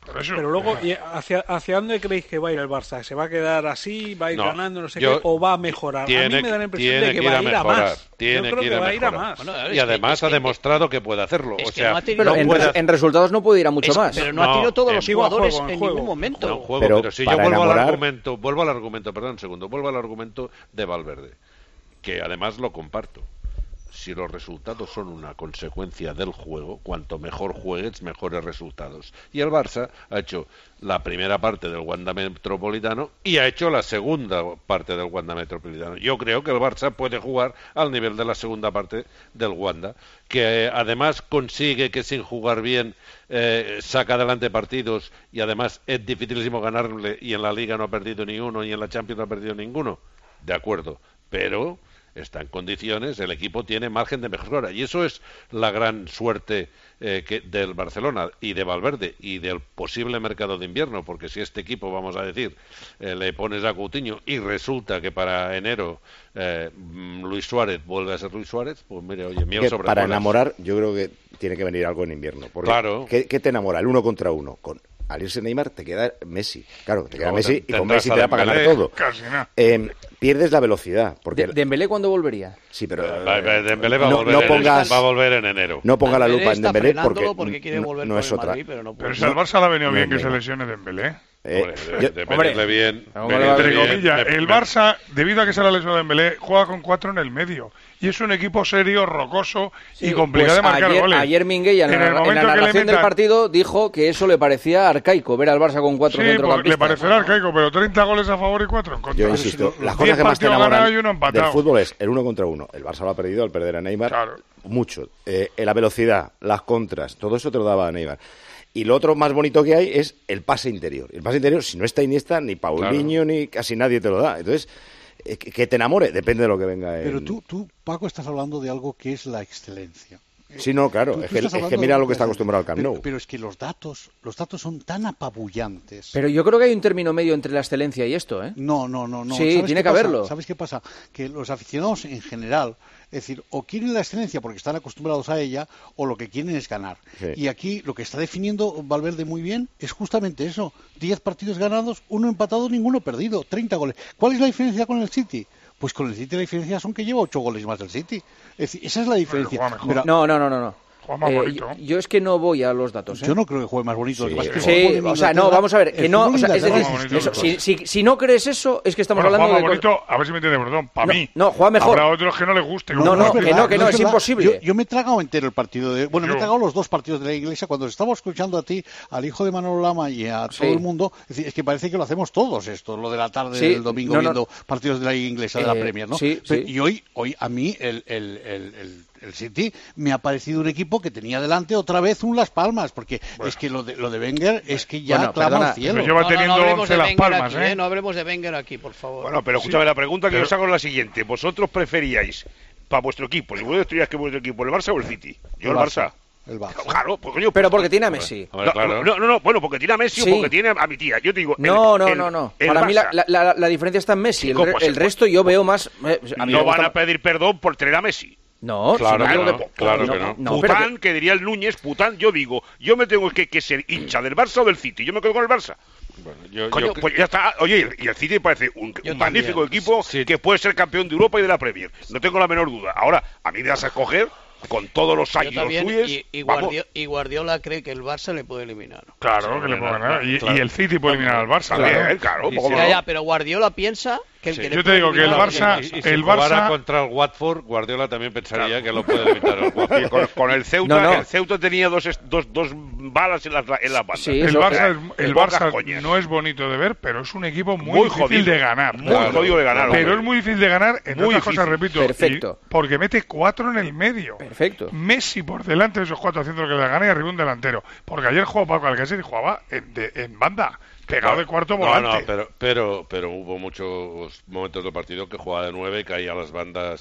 eso, pero luego, ¿y hacia, ¿hacia dónde creéis que va a ir el Barça? ¿Se va a quedar así, va a ir No, ganando, no sé yo- qué, o va a mejorar? Tiene, a mí me da la impresión tiene de que, que ir va a a ir a mejorar. más. Tiene Yo creo que que, ir a va a ir a mejorar. más. Bueno, Y además ha demostrado que puede hacerlo. es O que sea, no ha tenido- Pero en, puede- res- en resultados no puede ir a mucho Es- más. pero no ha tenido todos los Digo a jugadores juego, en en juego. ningún momento. No, en juego, Pero pero, si yo para vuelvo al enamorar- argumento, vuelvo al argumento, perdón un segundo, vuelvo al argumento de Valverde, que además lo comparto. Si los resultados son una consecuencia del juego, cuanto mejor juegues, mejores resultados. Y el Barça ha hecho la primera parte del Wanda Metropolitano y ha hecho la segunda parte del Wanda Metropolitano. Yo creo que el Barça puede jugar al nivel de la segunda parte del Wanda, que eh, además consigue que sin jugar bien eh, saca adelante partidos y además es dificilísimo ganarle y en la Liga no ha perdido ni uno y en la Champions no ha perdido ninguno. De acuerdo, pero está en condiciones, el equipo tiene margen de mejora y eso es la gran suerte eh, que del Barcelona y de Valverde y del posible mercado de invierno, porque si este equipo, vamos a decir, eh, le pones a Coutinho y resulta que para enero eh, Luis Suárez vuelve a ser Luis Suárez, pues mire, oye, miel Que sobre para hojuelas. enamorar, yo creo que tiene que venir algo en invierno. Porque Claro. ¿qué, qué te enamora? El uno contra uno. Con, al irse Neymar te queda Messi. Claro, te queda Luego Messi te- y con tendrás Messi a te da para ganar Dembélé. todo. Casi nada. Eh, pierdes la velocidad. Porque De- ¿Dembélé cuándo volvería? Sí, pero Va- va- Dembélé va a no, volver no en- pongas, va a volver en enero. No ponga la Dembélé lupa en está Dembélé frenándolo porque, porque quiere no- volver no con es el otra. Madrid, pero no puede. Pero si al Barça le ha venido no bien es que se Neymar. lesione Dembélé. Eh, Hombre, yo- de hombre, venirle bien, ¿cómo venirle le va a Entre bien, comillas, me- el me- Barça, debido a que se la lesión de Dembélé, juega con cuatro en el medio. Y es un equipo serio, rocoso y complicado Pues de marcar ayer, goles. ayer Minguella en, En la, el en la momento que le narración del metan- partido dijo que eso le parecía arcaico, ver al Barça con cuatro Sí, pues, centrocampistas. le parecerá arcaico, pero treinta goles a favor y cuatro en contra. Yo insisto, las Diez cosas que más te partidos ganados enamoran y uno del empatado. fútbol es el uno contra uno. El Barça lo ha perdido al perder a Neymar. Claro. Mucho. Eh, la velocidad, las contras, todo eso te lo daba a Neymar. Y lo otro más bonito que hay es el pase interior. El pase interior, si no está Iniesta, ni Paulinho, ni casi nadie te lo da. Entonces, eh, que que te enamore, depende de lo que venga. En... Pero tú, tú, Paco, estás hablando de algo que es la excelencia. Sí, no, claro. Tú- tú es que, estás es que hablando mira de lo que está es- acostumbrado al Camp pero, Nou. pero es que los datos, los datos son tan apabullantes. Pero yo creo que hay un término medio entre la excelencia y esto, ¿eh? No, no, no, no. Sí, ¿Sabes tiene qué que pasa? haberlo. ¿Sabes qué pasa? Que los aficionados en general, es decir, o quieren la excelencia porque están acostumbrados a ella, o lo que quieren es ganar. Sí. Y aquí lo que está definiendo Valverde muy bien es justamente eso. Diez partidos ganados, uno empatado, ninguno perdido. Treinta goles. ¿Cuál es la diferencia con el City? Pues con el City la diferencia son que lleva ocho goles más del City. Es decir, esa es la diferencia. juega mejor. Pero No, no, no, no. no. Juega más Eh, bonito. yo, yo es que no voy a los datos, ¿eh? yo no creo que juegue más bonito. Lo que pasa es que el Sí, fútbol en o sea, no, Inglaterra- vamos a ver, que el no, fútbol o sea, en es Inglaterra decir, distinto. eso, si, si, si no crees eso, es que estamos Bueno, hablando juega de más cosas- bonito, a ver si me entiende, perdón, para No, mí. no, juega mejor. Habrá otros que no les guste. No, no, es que verdad, no, que no, es verdad. imposible. Yo, yo me he tragado entero el partido de. Bueno, me he Yo. tragado los dos partidos de la Iglesia. Cuando estaba escuchando a ti, al hijo de Manolo Lama y a Sí. todo el mundo, es, decir, es que parece que lo hacemos todos esto, lo de la tarde Sí, del domingo no, no. viendo partidos de la Liga Inglesa de la Eh, Premier, ¿no? sí, Pero- sí. Y hoy, hoy a mí el, el, el, el, el City me ha parecido un equipo que tenía delante otra vez un Las Palmas, porque es que lo de, lo de Wenger es que ya Bueno, clama perdona, al cielo. Pero lleva No, no, no teniendo hablemos once de Las Wenger Palmas, aquí, ¿eh? ¿eh? No hablemos de Wenger aquí, por favor. Bueno, pero escúchame, la pregunta que pero- yo os hago es la siguiente. ¿Vosotros preferíais para vuestro equipo, si vosotros diríais que vuestro equipo, el Barça o el City? Yo el, El Barça. Barça. El Barça. Claro, pues coño, Pero pues- porque tiene a Messi. Hombre, No, claro. no, no, no, bueno, porque tiene a Messi Sí. o porque tiene a mi tía. Yo te digo. el- No, no, el- no, no. el Para mí la, Barça la, la- la diferencia está en Messi. El, Chico, re- pues, el resto yo veo más... eh, a mí me no van gusta- a pedir perdón por tener a Messi. No, Claro si que no, no, de- claro no, que no. no, pero Pután, que- que diría el Núñez, Pután, yo digo, yo me tengo que, que ser hincha del Barça o del City. Yo me quedo con el Barça. Bueno, yo- Coño, yo- pues ya está. Oye, y el City me parece un, Yo un magnífico también. equipo Sí. que puede ser campeón de Europa y de la Premier. No tengo la menor duda. Ahora, a mí me vas a escoger con todos los Yo años también, suyos. y, y, vamos. Guardio- y Guardiola cree que el Barça le puede eliminar. Claro, que le puedo ganar. Y, claro. y el City puede eliminar al Barça. También, Claro. claro, Y ¿cómo si- no? Ya, ya, pero Guardiola piensa que el Sí. que Yo le te puede digo que el eliminar es Barça- Y si el jugara Barça- contra el Watford, Guardiola también pensaría que lo puede evitar el Watford. Y con, con el Ceuta, No, no. el Ceuta tenía dos, est- dos, dos balas en las, en las bandas. Sí, El eso- Barça, es- el Pocas Barça coñas. no es bonito de ver, pero es un equipo muy, Muy difícil jodido. de ganar. Muy jodido de ganar, Pero hombre. es muy difícil de ganar, entre Muy otras cosas, difícil. repito. Perfecto. y- porque mete cuatro en el medio. Perfecto. Messi por delante de esos cuatro haciendo lo que le gana y arriba un delantero. Porque ayer jugó Paco Alcácer y jugaba en, de- en banda, pegado de cuarto No, volante. no, pero, pero, pero hubo muchos momentos del partido que jugaba de nueve, caía a las bandas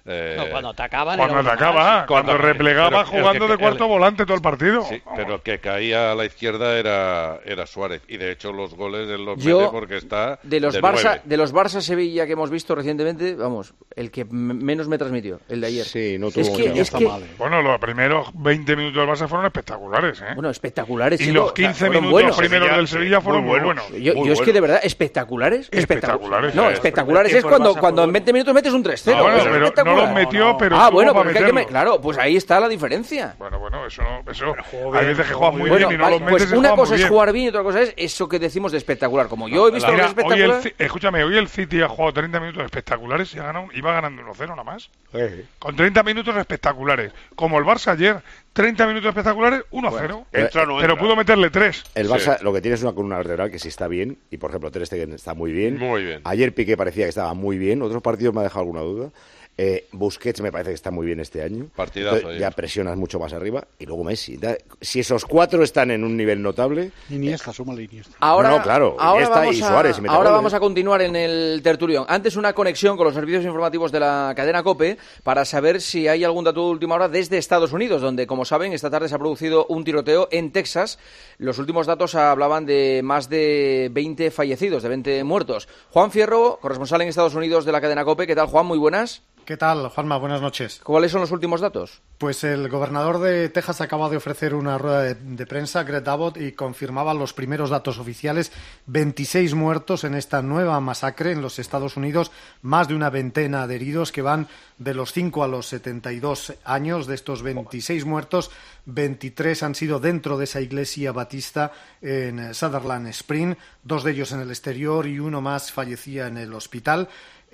Eh, no, cuando atacaban cuando atacaba, cuando, cuando replegaba pero, jugando que, de cuarto el, volante todo el partido. Sí, pero el que caía a la izquierda era, era Suárez. Y de hecho los goles él los Yo, mete porque está de los de Barça nueve. de los Barça Sevilla que hemos visto recientemente, vamos, el que menos me transmitió, el de ayer. Sí, no tuvo es que, es que... mal, eh. Bueno, los primeros veinte minutos del Barça fueron espectaculares, ¿eh? Bueno, espectaculares. Y sí, los quince o sea, minutos buenos. primeros del Sevilla fueron muy buenos. Muy buenos. Yo, yo es que de verdad, espectaculares. Espectaculares. No, espectaculares es cuando, cuando en veinte minutos metes un tres cero. No, bueno, pero no los metió, pero ah, bueno, porque hay que me... claro, pues ahí está la diferencia. Bueno, bueno, eso no, eso hay veces que juegas muy bueno, bien y no vale, los metes. Pues una cosa es jugar bien y otra cosa es eso que decimos de espectacular. Como yo he visto Mira, los espectaculares. Hoy el, escúchame, hoy el City ha jugado treinta minutos espectaculares y ha ganado, iba ganando uno cero nada más. Sí. Con treinta minutos espectaculares. Como el Barça ayer, treinta minutos espectaculares, uno cero. Bueno, entra, no pero entra. Pudo meterle tres. El Barça sí. Lo que tiene es una columna vertebral que sí está bien. Y por ejemplo, Ter Stegen está muy bien. Muy bien. Ayer Piqué parecía que estaba muy bien. Otros partidos me ha dejado alguna duda. Eh, Busquets me parece que está muy bien este año. Partidazo. Entonces, ya presionas mucho más arriba. Y luego Messi. Da, si esos cuatro están en un nivel notable. Iniesta, súmale Iniesta. Ahora, no, no, claro. Ahora, Iniesta vamos, y a, Suárez, y ahora vamos a continuar en el tertulión. Antes una conexión con los servicios informativos de la cadena COPE para saber si hay algún dato de última hora desde Estados Unidos, donde, como saben, esta tarde se ha producido un tiroteo en Texas. Los últimos datos hablaban de más de veinte fallecidos, de veinte muertos. Juan Fierro, corresponsal en Estados Unidos de la cadena COPE. ¿Qué tal, Juan? Muy buenas. ¿Qué tal, Juanma? Buenas noches. ¿Cuáles son los últimos datos? Pues el gobernador de Texas acaba de ofrecer una rueda de, de prensa, Greg Abbott, y confirmaba los primeros datos oficiales. veintiséis muertos en esta nueva masacre en los Estados Unidos, más de una veintena de heridos que van de los cinco a los setenta y dos años. De estos veintiséis muertos, veintitrés han sido dentro de esa iglesia batista en Sutherland Spring, dos de ellos en el exterior y uno más fallecía en el hospital.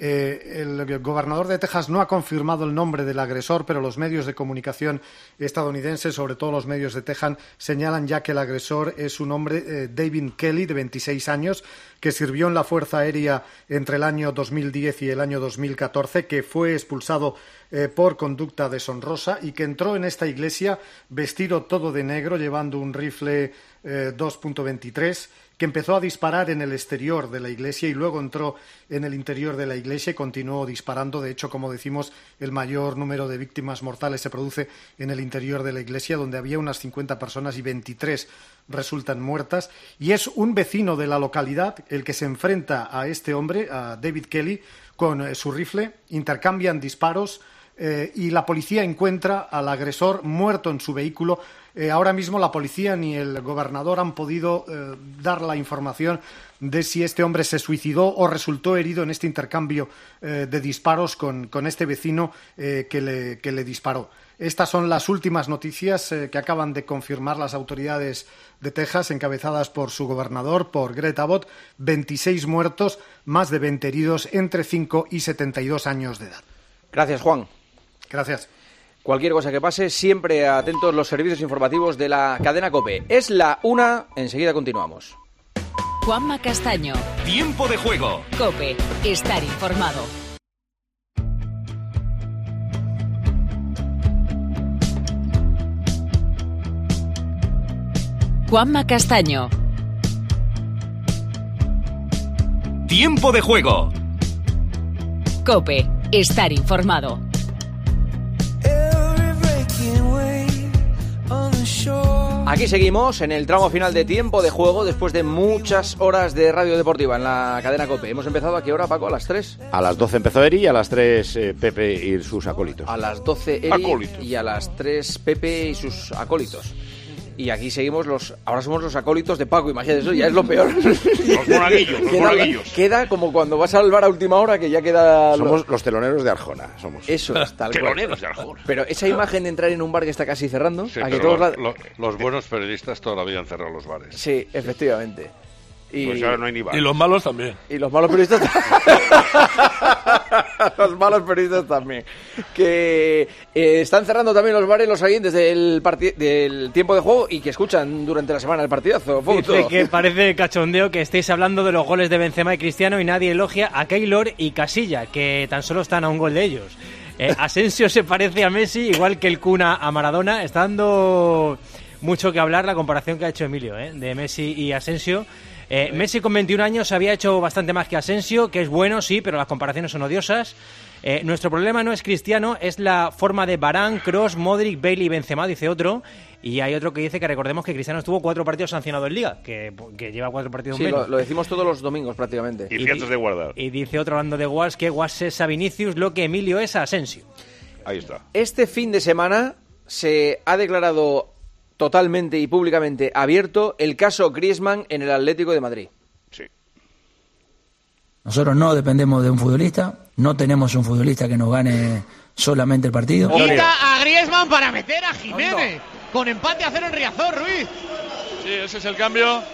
Eh, el gobernador de Texas no ha confirmado el nombre del agresor, pero los medios de comunicación estadounidenses, sobre todo los medios de Texas, señalan ya que el agresor es un hombre, eh, David Kelly, de veintiséis años, que sirvió en la Fuerza Aérea entre el año dos mil diez y el año dos mil catorce, que fue expulsado eh, por conducta deshonrosa y que entró en esta iglesia vestido todo de negro, llevando un rifle eh, dos punto veintitrés, que empezó a disparar en el exterior de la iglesia y luego entró en el interior de la iglesia y continuó disparando. De hecho, como decimos, el mayor número de víctimas mortales se produce en el interior de la iglesia, donde había unas cincuenta personas y veintitrés resultan muertas. Y es un vecino de la localidad el que se enfrenta a este hombre, a David Kelly, con eh, su rifle. Intercambian disparos eh, y la policía encuentra al agresor muerto en su vehículo. Eh, ahora mismo la policía ni el gobernador han podido eh, dar la información de si este hombre se suicidó o resultó herido en este intercambio eh, de disparos con, con este vecino eh, que, le, que le disparó. Estas son las últimas noticias eh, que acaban de confirmar las autoridades de Texas, encabezadas por su gobernador, por Greg Abbott. veintiséis muertos, más de veinte heridos, entre cinco y setenta y dos años de edad. Gracias, Juan. Gracias. Cualquier cosa que pase, siempre atentos los servicios informativos de la cadena COPE. Es la una, enseguida continuamos. Juanma Castaño. Tiempo de juego. COPE, estar informado. Juanma Castaño. Tiempo de juego. COPE, estar informado. Aquí seguimos en el tramo final de tiempo de juego después de muchas horas de radio deportiva en la cadena COPE. Hemos empezado ¿a qué hora, Paco? ¿A las tres? A las doce empezó Eri y a las tres eh, Pepe y sus acólitos. A las doce Eri acólitos. Y a las tres Pepe y sus acólitos. Y aquí seguimos los... Ahora somos los acólitos de Paco, imagínate, eso ya es lo peor. Los monaguillos, los queda, monaguillos. Queda como cuando vas al bar a última hora, que ya queda... Somos los, los teloneros de Arjona, somos. Eso es, tal cual. Teloneros de Arjona. Pero esa imagen de entrar en un bar que está casi cerrando... Sí, a que pero todos los, la... los, los buenos periodistas todavía han cerrado los bares. Sí, efectivamente. Y... Pues ahora no hay ni bar. Y los malos también. Y los malos periodistas los malos periodistas también. Que eh, están cerrando también los bares, los oyentes del, parti- del tiempo de juego y que escuchan durante la semana el partidazo. Dice que parece cachondeo que estéis hablando de los goles de Benzema y Cristiano y nadie elogia a Keylor y Casilla, que tan solo están a un gol de ellos. Eh, Asensio se parece a Messi, igual que el Kun a Maradona. Está dando mucho que hablar la comparación que ha hecho Emilio, eh, de Messi y Asensio. Eh, Messi con veintiún años había hecho bastante más que Asensio, que es bueno, sí, pero las comparaciones son odiosas. Eh, nuestro problema no es Cristiano, es la forma de Varane, Kroos, Modric, Bale y Benzema, dice otro. Y hay otro que dice que recordemos que Cristiano estuvo cuatro partidos sancionado en Liga, que, que lleva cuatro partidos sí, menos. Lo, lo decimos todos los domingos prácticamente. Y fiestas de guardar. Y dice otro hablando de Guas que Guas es a Vinicius lo que Emilio es a Asensio. Ahí está. Este fin de semana se ha declarado totalmente y públicamente abierto el caso Griezmann en el Atlético de Madrid. Sí. Nosotros no dependemos de un futbolista, no tenemos un futbolista que nos gane solamente el partido. Quita a Griezmann para meter a Jiménez. Con empate a cero en Riazor, Ruiz. Sí, ese es el cambio.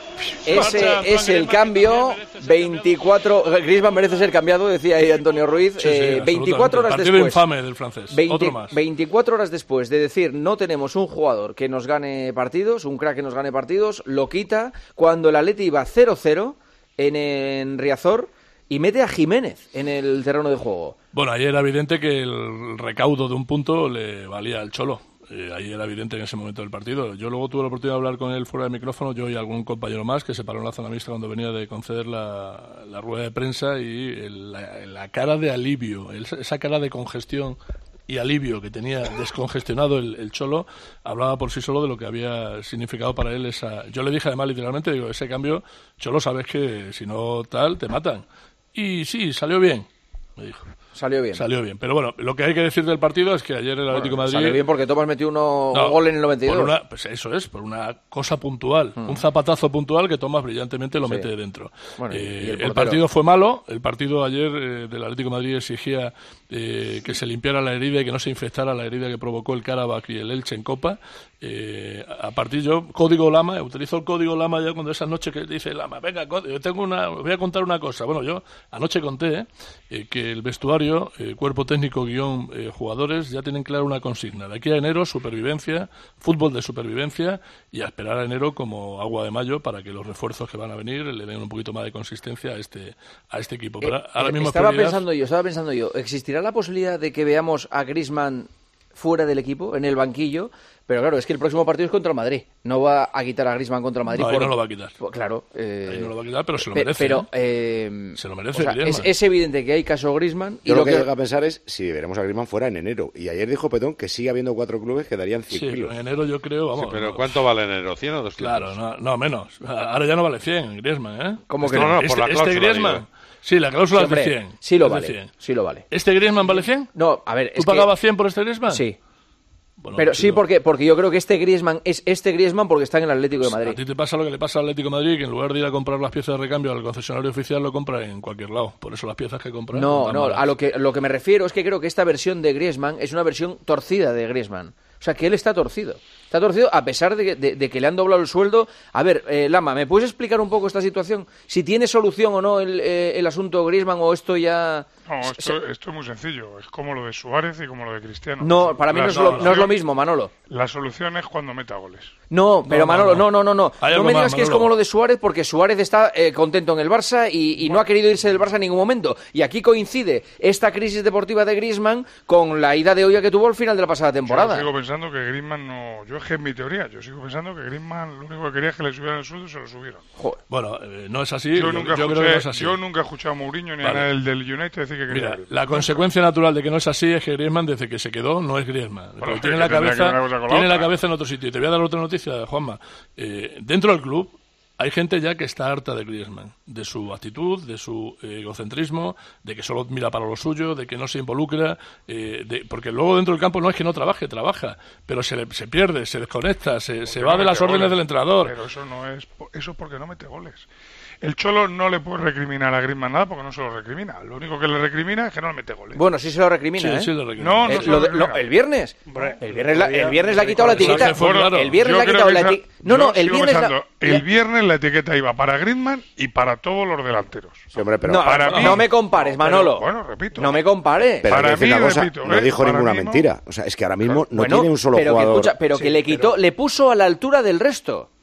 Ese es el cambio. veinticuatro Griezmann merece ser cambiado, decía ahí Antonio Ruiz. Sí, sí, eh, veinticuatro horas Partido después. infame del francés. veinte, Otro más. veinticuatro horas después de decir no tenemos un jugador que nos gane partidos, un crack que nos gane partidos, lo quita cuando el Atleti iba cero cero en, en Riazor y mete a Jiménez en el terreno de juego. Bueno, ayer era evidente que el recaudo de un punto le valía al Cholo. Eh, ahí era evidente en ese momento del partido. Yo luego tuve la oportunidad de hablar con él fuera de micrófono, yo y algún compañero más, que se paró en la zona mixta cuando venía de conceder la, la rueda de prensa, y el, la, la cara de alivio, el, esa cara de congestión y alivio que tenía descongestionado el, el Cholo, hablaba por sí solo de lo que había significado para él esa... Yo le dije además literalmente, digo, ese cambio, Cholo, sabes que si no tal, te matan. Y sí, salió bien, me dijo. Salió bien. Salió bien. Pero bueno, lo que hay que decir del partido es que ayer el Atlético de Bueno, Madrid... Salió bien porque Tomás metió uno, No, un gol en el noventa y dos. Por una, pues eso es, por una cosa puntual. Mm. Un zapatazo puntual que Tomás brillantemente lo sí. mete dentro. Bueno, eh, y el, el partido fue malo. El partido ayer eh, del Atlético de Madrid exigía eh, que se limpiara la herida y que no se infectara la herida que provocó el Karabakh y el Elche en Copa. Eh, a partir yo, código Lama, utilizo el código Lama ya cuando esas noches que dice Lama, venga, yo tengo una, os voy a contar una cosa. Bueno, yo anoche conté eh, que el vestuario, eh, cuerpo técnico guión eh, jugadores, ya tienen clara una consigna. De aquí a enero, supervivencia, fútbol de supervivencia, y a esperar a enero como agua de mayo para que los refuerzos que van a venir le den un poquito más de consistencia a este a este equipo. Pero eh, ahora mismo estaba prioridad... pensando yo, estaba pensando yo, ¿existirá la posibilidad de que veamos a Griezmann fuera del equipo, en el banquillo? Pero claro, es que el próximo partido es contra el Madrid. No va a quitar a Griezmann contra el Madrid. No, ahí por... no lo va a quitar. Claro. Eh... Ahí no lo va a quitar, pero se lo Pe merece. Pero, ¿eh? Eh... Se lo merece, o sea, es, es evidente que hay caso Griezmann. Y Yo lo que, que llega a pensar es si veremos a Griezmann fuera en enero. Y ayer dijo Petón que sigue habiendo cuatro clubes que darían cien sí, kilos. En enero yo creo, vamos. Sí, pero ¿cuánto vale enero? ¿cien o doscientos? Claro, no, no menos. Ahora ya no vale cien, Griezmann, ¿eh? ¿Cómo este, que no? no, este, por la este Griezmann... digo. Sí, la cláusula sí, es de cien. Sí lo es vale, cien. sí lo vale. ¿Este Griezmann vale cien? No, a ver, ¿Tú es pagabas que... cien por este Griezmann? Sí. Bueno, pero sí, sí, no. porque, porque yo creo que este Griezmann es este Griezmann porque está en el Atlético de Madrid. A ti te pasa lo que le pasa al Atlético de Madrid, que en lugar de ir a comprar las piezas de recambio al concesionario oficial, lo compra en cualquier lado. Por eso las piezas que compran... No, no, a lo que, lo que me refiero es que creo que esta versión de Griezmann es una versión torcida de Griezmann. O sea, que él está torcido. Está torcido a pesar de que, de, de que le han doblado el sueldo. A ver, eh, Lama, ¿me puedes explicar un poco esta situación? Si tiene solución o no el, eh, el asunto Griezmann o esto ya... No, esto, esto es muy sencillo. Es como lo de Suárez y como lo de Cristiano. No, para mí no es, lo, no es lo mismo, Manolo. La solución es cuando meta goles. No, pero no, Manolo, no, no, no. No, no me digas más, que es como lo de Suárez, porque Suárez está eh, contento en el Barça y, y bueno. no ha querido irse del Barça en ningún momento. Y aquí coincide esta crisis deportiva de Griezmann con la ida de olla que tuvo al final de la pasada temporada. Yo sigo pensando que Griezmann no... Yo es que es mi teoría. Yo sigo pensando que Griezmann lo único que quería es que le subieran el sueldo y se lo subieron. Joder. Bueno, eh, no es así. Yo, Yo, nunca, yo escuché, creo que no es así. Yo nunca he escuchado a Mourinho ni vale. a el del United decir que quería. Mira, la consecuencia natural de que no es así es que Griezmann, desde que se quedó, no es Griezmann. Bueno, tiene que la cabeza, tiene la, la cabeza en otro sitio. Y te voy a dar otra noticia, Juanma. Eh, dentro del club hay gente ya que está harta de Griezmann, de su actitud, de su eh, egocentrismo, de que solo mira para lo suyo, de que no se involucra, eh, de, porque luego dentro del campo no es que no trabaje, trabaja, pero se, le, se pierde, se desconecta, se, se va no de las órdenes goles, del entrenador. Pero eso no es, eso es porque no mete goles. El Cholo no le puede recriminar a Griezmann nada porque no se lo recrimina. Lo único que le recrimina es que no le mete goles. Bueno, sí se lo recrimina, sí, ¿eh? Sí lo recrimina. No, no, eh, se lo lo de, no, el viernes. Hombre, el viernes, la, el viernes le ha quitado la etiqueta. Claro. El viernes le ha quitado la etiqueta. No, no, el viernes la... El viernes la etiqueta iba para Griezmann y para todos los delanteros. Sí, hombre, pero no, para no, mí, no me compares, Manolo. Pero, bueno, repito. No me compares. Pero para mí, una cosa, repito, ¿eh? no dijo para ninguna mí mentira. O sea, es que ahora mismo no bueno, tiene un solo pero jugador. Que escucha, pero sí, que le quitó, pero... le puso a la altura del resto.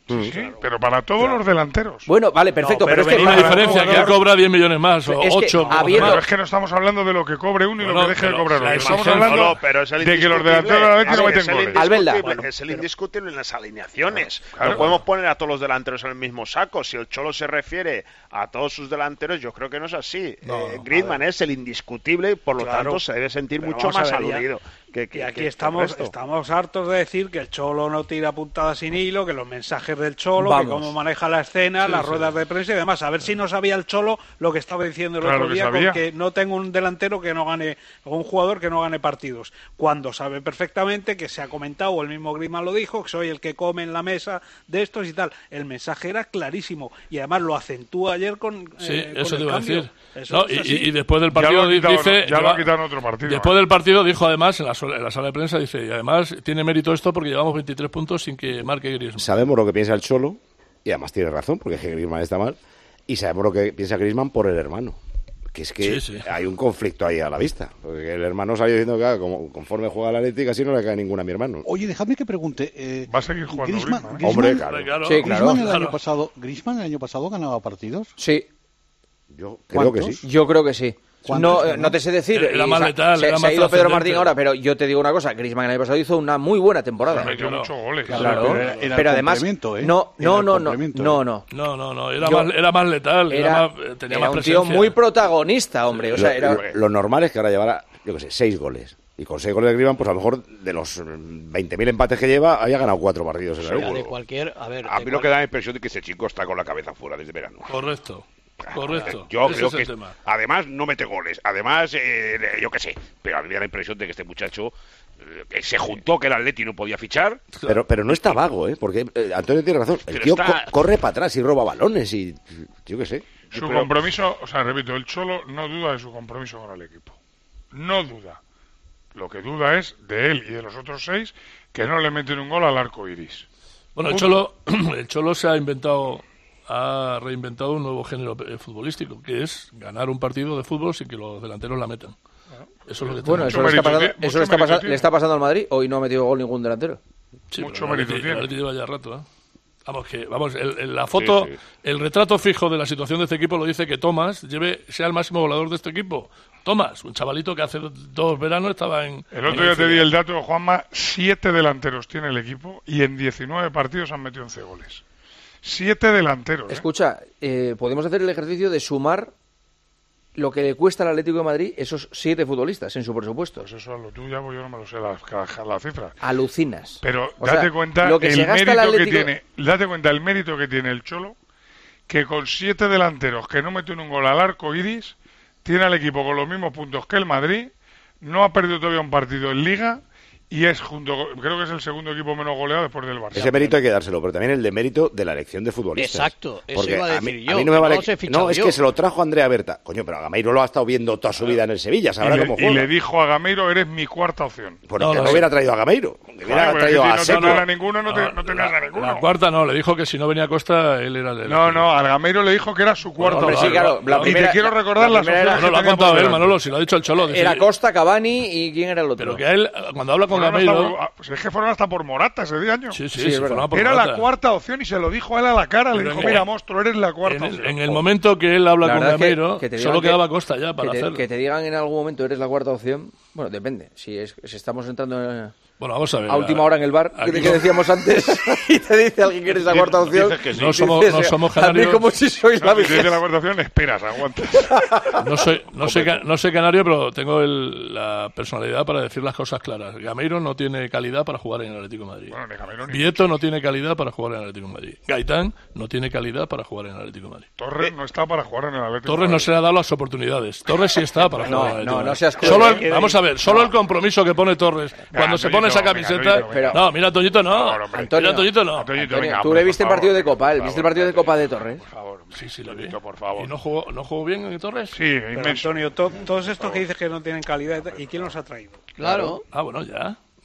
Sí, sí, pero para todos claro. los delanteros. Bueno, vale, perfecto, no, pero, pero es que hay una diferencia, que él cobra diez millones más o es ocho. Que, habiendo... Pero es que no estamos hablando de lo que cobre uno y bueno, lo que deje de cobrar otro. Estamos no, hablando no, pero es el de que los delanteros de la Betis no meten goles. Albelda. Bueno, es el indiscutible en las alineaciones. Claro, claro. No podemos poner a todos los delanteros en el mismo saco. Si el Cholo se refiere a todos sus delanteros, yo creo que no es así. No, eh, Griezmann es el indiscutible y por lo claro, tanto se debe sentir mucho más ver, aludido. Que, que, y aquí que estamos, estamos hartos de decir que el Cholo no tira puntadas sin hilo, que los mensajes del Cholo, Vamos. que cómo maneja la escena, sí, las sí. ruedas de prensa y demás. A ver si no sabía el Cholo lo que estaba diciendo el claro otro día, que con que no tengo un delantero que no gane, o un jugador que no gane partidos. Cuando sabe perfectamente que se ha comentado, el mismo Griezmann lo dijo, que soy el que come en la mesa de estos y tal. El mensaje era clarísimo y además lo acentúa ayer con Sí, eh, eso con te iba a decir. No, y, y, y después del partido ya quitado, dice... Ya lo ha quitado en otro partido. Después ¿eh? del partido dijo además, en la, en la sala de prensa, dice, y además tiene mérito esto porque llevamos veintitrés puntos sin que marque Griezmann. Sabemos lo que piensa el Cholo, y además tiene razón, porque es que Griezmann está mal, y sabemos lo que piensa Griezmann por el hermano. Que es que sí, sí. hay un conflicto ahí a la vista. Porque el hermano salió diciendo que como, conforme juega la Atlético, así no le cae ninguna a mi hermano. Oye, dejadme que pregunte. Eh, Va a seguir jugando Griezmann, Griezmann, ¿eh? Griezmann, Hombre, claro. claro. Sí, claro. Griezmann el claro. año pasado, Griezmann el año pasado ganaba partidos. Sí. Yo creo que sí. Yo creo que sí. No, ¿Cuántos, no te sé decir. Era y más se- letal, se, era se más ha ido Pedro trascendente. Martín ahora, pero yo te digo una cosa. Griezmann el año pasado hizo una muy buena temporada. Se metió muchos goles. Claro, pero era- era el pero además complemento, ¿eh? no, Era no, el no, no, complemento, no, ¿eh? no. No, no, no, era, Yo- más, era más letal, era, Era, más, eh, tenía era más un tío presencia. muy protagonista, hombre. O sea, lo, era lo- lo normal es que ahora llevara, yo qué sé, seis goles. Y con seis goles de Griezmann, pues a lo mejor de los veinte mil empates que lleva, haya ganado cuatro partidos en el Mira, año. de cualquier, a ver, A de mí lo cual- que da la impresión de que ese chico está con la cabeza fuera desde verano. Correcto, correcto. Yo Ese creo es el que tema. además no mete goles, además eh, yo qué sé, pero a mí me da la impresión de que este muchacho eh, que se juntó que el Atleti no podía fichar. Pero, pero no está vago, ¿eh? Porque eh, Antonio tiene razón. El Pero tío está- co- corre para atrás y roba balones y yo qué sé. Su Pero- compromiso, o sea, repito, el Cholo no duda de su compromiso con el equipo. No duda. Lo que duda es de él y de los otros seis que no le meten un gol al arco iris. Bueno, el Cholo, el Cholo se ha inventado, ha reinventado un nuevo género eh, futbolístico, que es ganar un partido de fútbol sin que los delanteros la metan. Eso es lo que Bueno, tenemos. eso, le está, pasando, eso le, está pasa- le está pasando al Madrid. Hoy no ha metido gol ningún delantero. Sí, Mucho pero el mérito Atleti- tiene. el Atleti lleva ya rato, ¿eh? Vamos, que, vamos, el- el- la foto, Sí, sí. el retrato fijo de la situación de este equipo lo dice que Tomás lleve, sea el máximo goleador de este equipo. Tomás, un chavalito que hace dos veranos estaba en... El otro en día te di filial. el dato, Juanma, siete delanteros tiene el equipo y en diecinueve partidos han metido once goles. Siete delanteros. ¿eh? Escucha, eh, podemos hacer el ejercicio de sumar lo que le cuesta al Atlético de Madrid esos siete futbolistas en su presupuesto. Pues eso es lo tuyo, pues yo no me lo sé la, la, la cifra. Alucinas. Pero O date sea, cuenta lo que se el gasta el mérito que Atlético- tiene, date cuenta el mérito que tiene el Cholo, que con siete delanteros que no meten un gol al arco iris, tiene al equipo con los mismos puntos que el Madrid, no ha perdido todavía un partido en Liga y es junto, creo que es el segundo equipo menos goleado después del Barça. Ese mérito hay que dárselo, pero también el de mérito de la elección de futbolistas. Exacto, eso Porque iba a a mí, decir a yo, mí no me que vale. no los he que- fichado no, es yo. que se lo trajo Andrea Berta. Coño, pero a Gameiro lo ha estado viendo toda su vida en el Sevilla, Y sabrá le, cómo y juega. le dijo a Gameiro, eres mi cuarta opción. Porque No, no, no, hubiera traído a Gameiro. Que hubiera Claro, pero traído es que a si Seco. no tenías a ninguno, no, te, No, no tenías la, a ninguno. la cuarta no, le dijo que si no venía Costa, él era el... No, no, al Gameiro le dijo que era su cuarta Hombre, opción. sí, claro, la y primera- te quiero recordar la las primera era- opciones No, lo ha que contado teníamos él, delante. Manolo, si lo ha dicho el Cholo. dice- Era Costa, Cavani y ¿quién era el otro? Pero que a él, cuando habla con Fueron Gameiro... hasta por- pues es que fueron hasta por Morata ese día año. Sí, sí, Sí, es sí, verdad. formaba por Era Morata. la cuarta opción y se lo dijo a él a la cara. Le Pero dijo, en- mira, monstruo, eres la cuarta En el, opción. en el momento que él habla La con verdad es que- Gameiro, que te digan solo que- quedaba Costa ya para que te, hacerlo. que te digan en algún momento eres la cuarta opción, bueno, depende. Si, es, si estamos entrando en- Bueno, vamos a ver. a última hora en el bar, aquí que, no- que decíamos antes, y te dice alguien que eres la cuarta opción. Dices que sí. No somos, no dices, somos a mí canarios. como si sois la No, si te dice vigésima. la cuarta opción, esperas, aguantas. No soy, no, soy, ca- no soy canario, pero tengo el- la personalidad para decir las cosas claras. Gameiro no tiene calidad para jugar en el Atlético de Madrid. Bueno, ni Gameiro ni Vieto no tiene calidad para jugar en el Atlético de Madrid. Gaitán no tiene calidad para jugar en el Atlético de Madrid. Torres no está para jugar en el Atlético. Torres de no Madrid. se le ha dado las oportunidades. Torres sí está para No, jugar en el Atlético no, de no Madrid. seas cruel. Solo el- Que- vamos a ver, solo el compromiso que pone Torres cuando se Antoñito, pone esa venga, camiseta. Antoñito, venga. No, mira, Toñito no. Por favor, hombre. Antonio, Mira, Toñito no. Antoñito, Antonio, venga, tú hombre, le viste por el partido favor, de Copa, ¿eh? por ¿Viste el favor, partido de Copa de Torres? Por favor, Sí, sí, lo vi. Antoñito, por favor. ¿Y no jugó, no jugó bien en Torres? Sí, Pero, inmenso. Antonio, to- todos estos que dices que no tienen calidad, ¿y quién los ha traído? Claro. Ah, bueno, ya.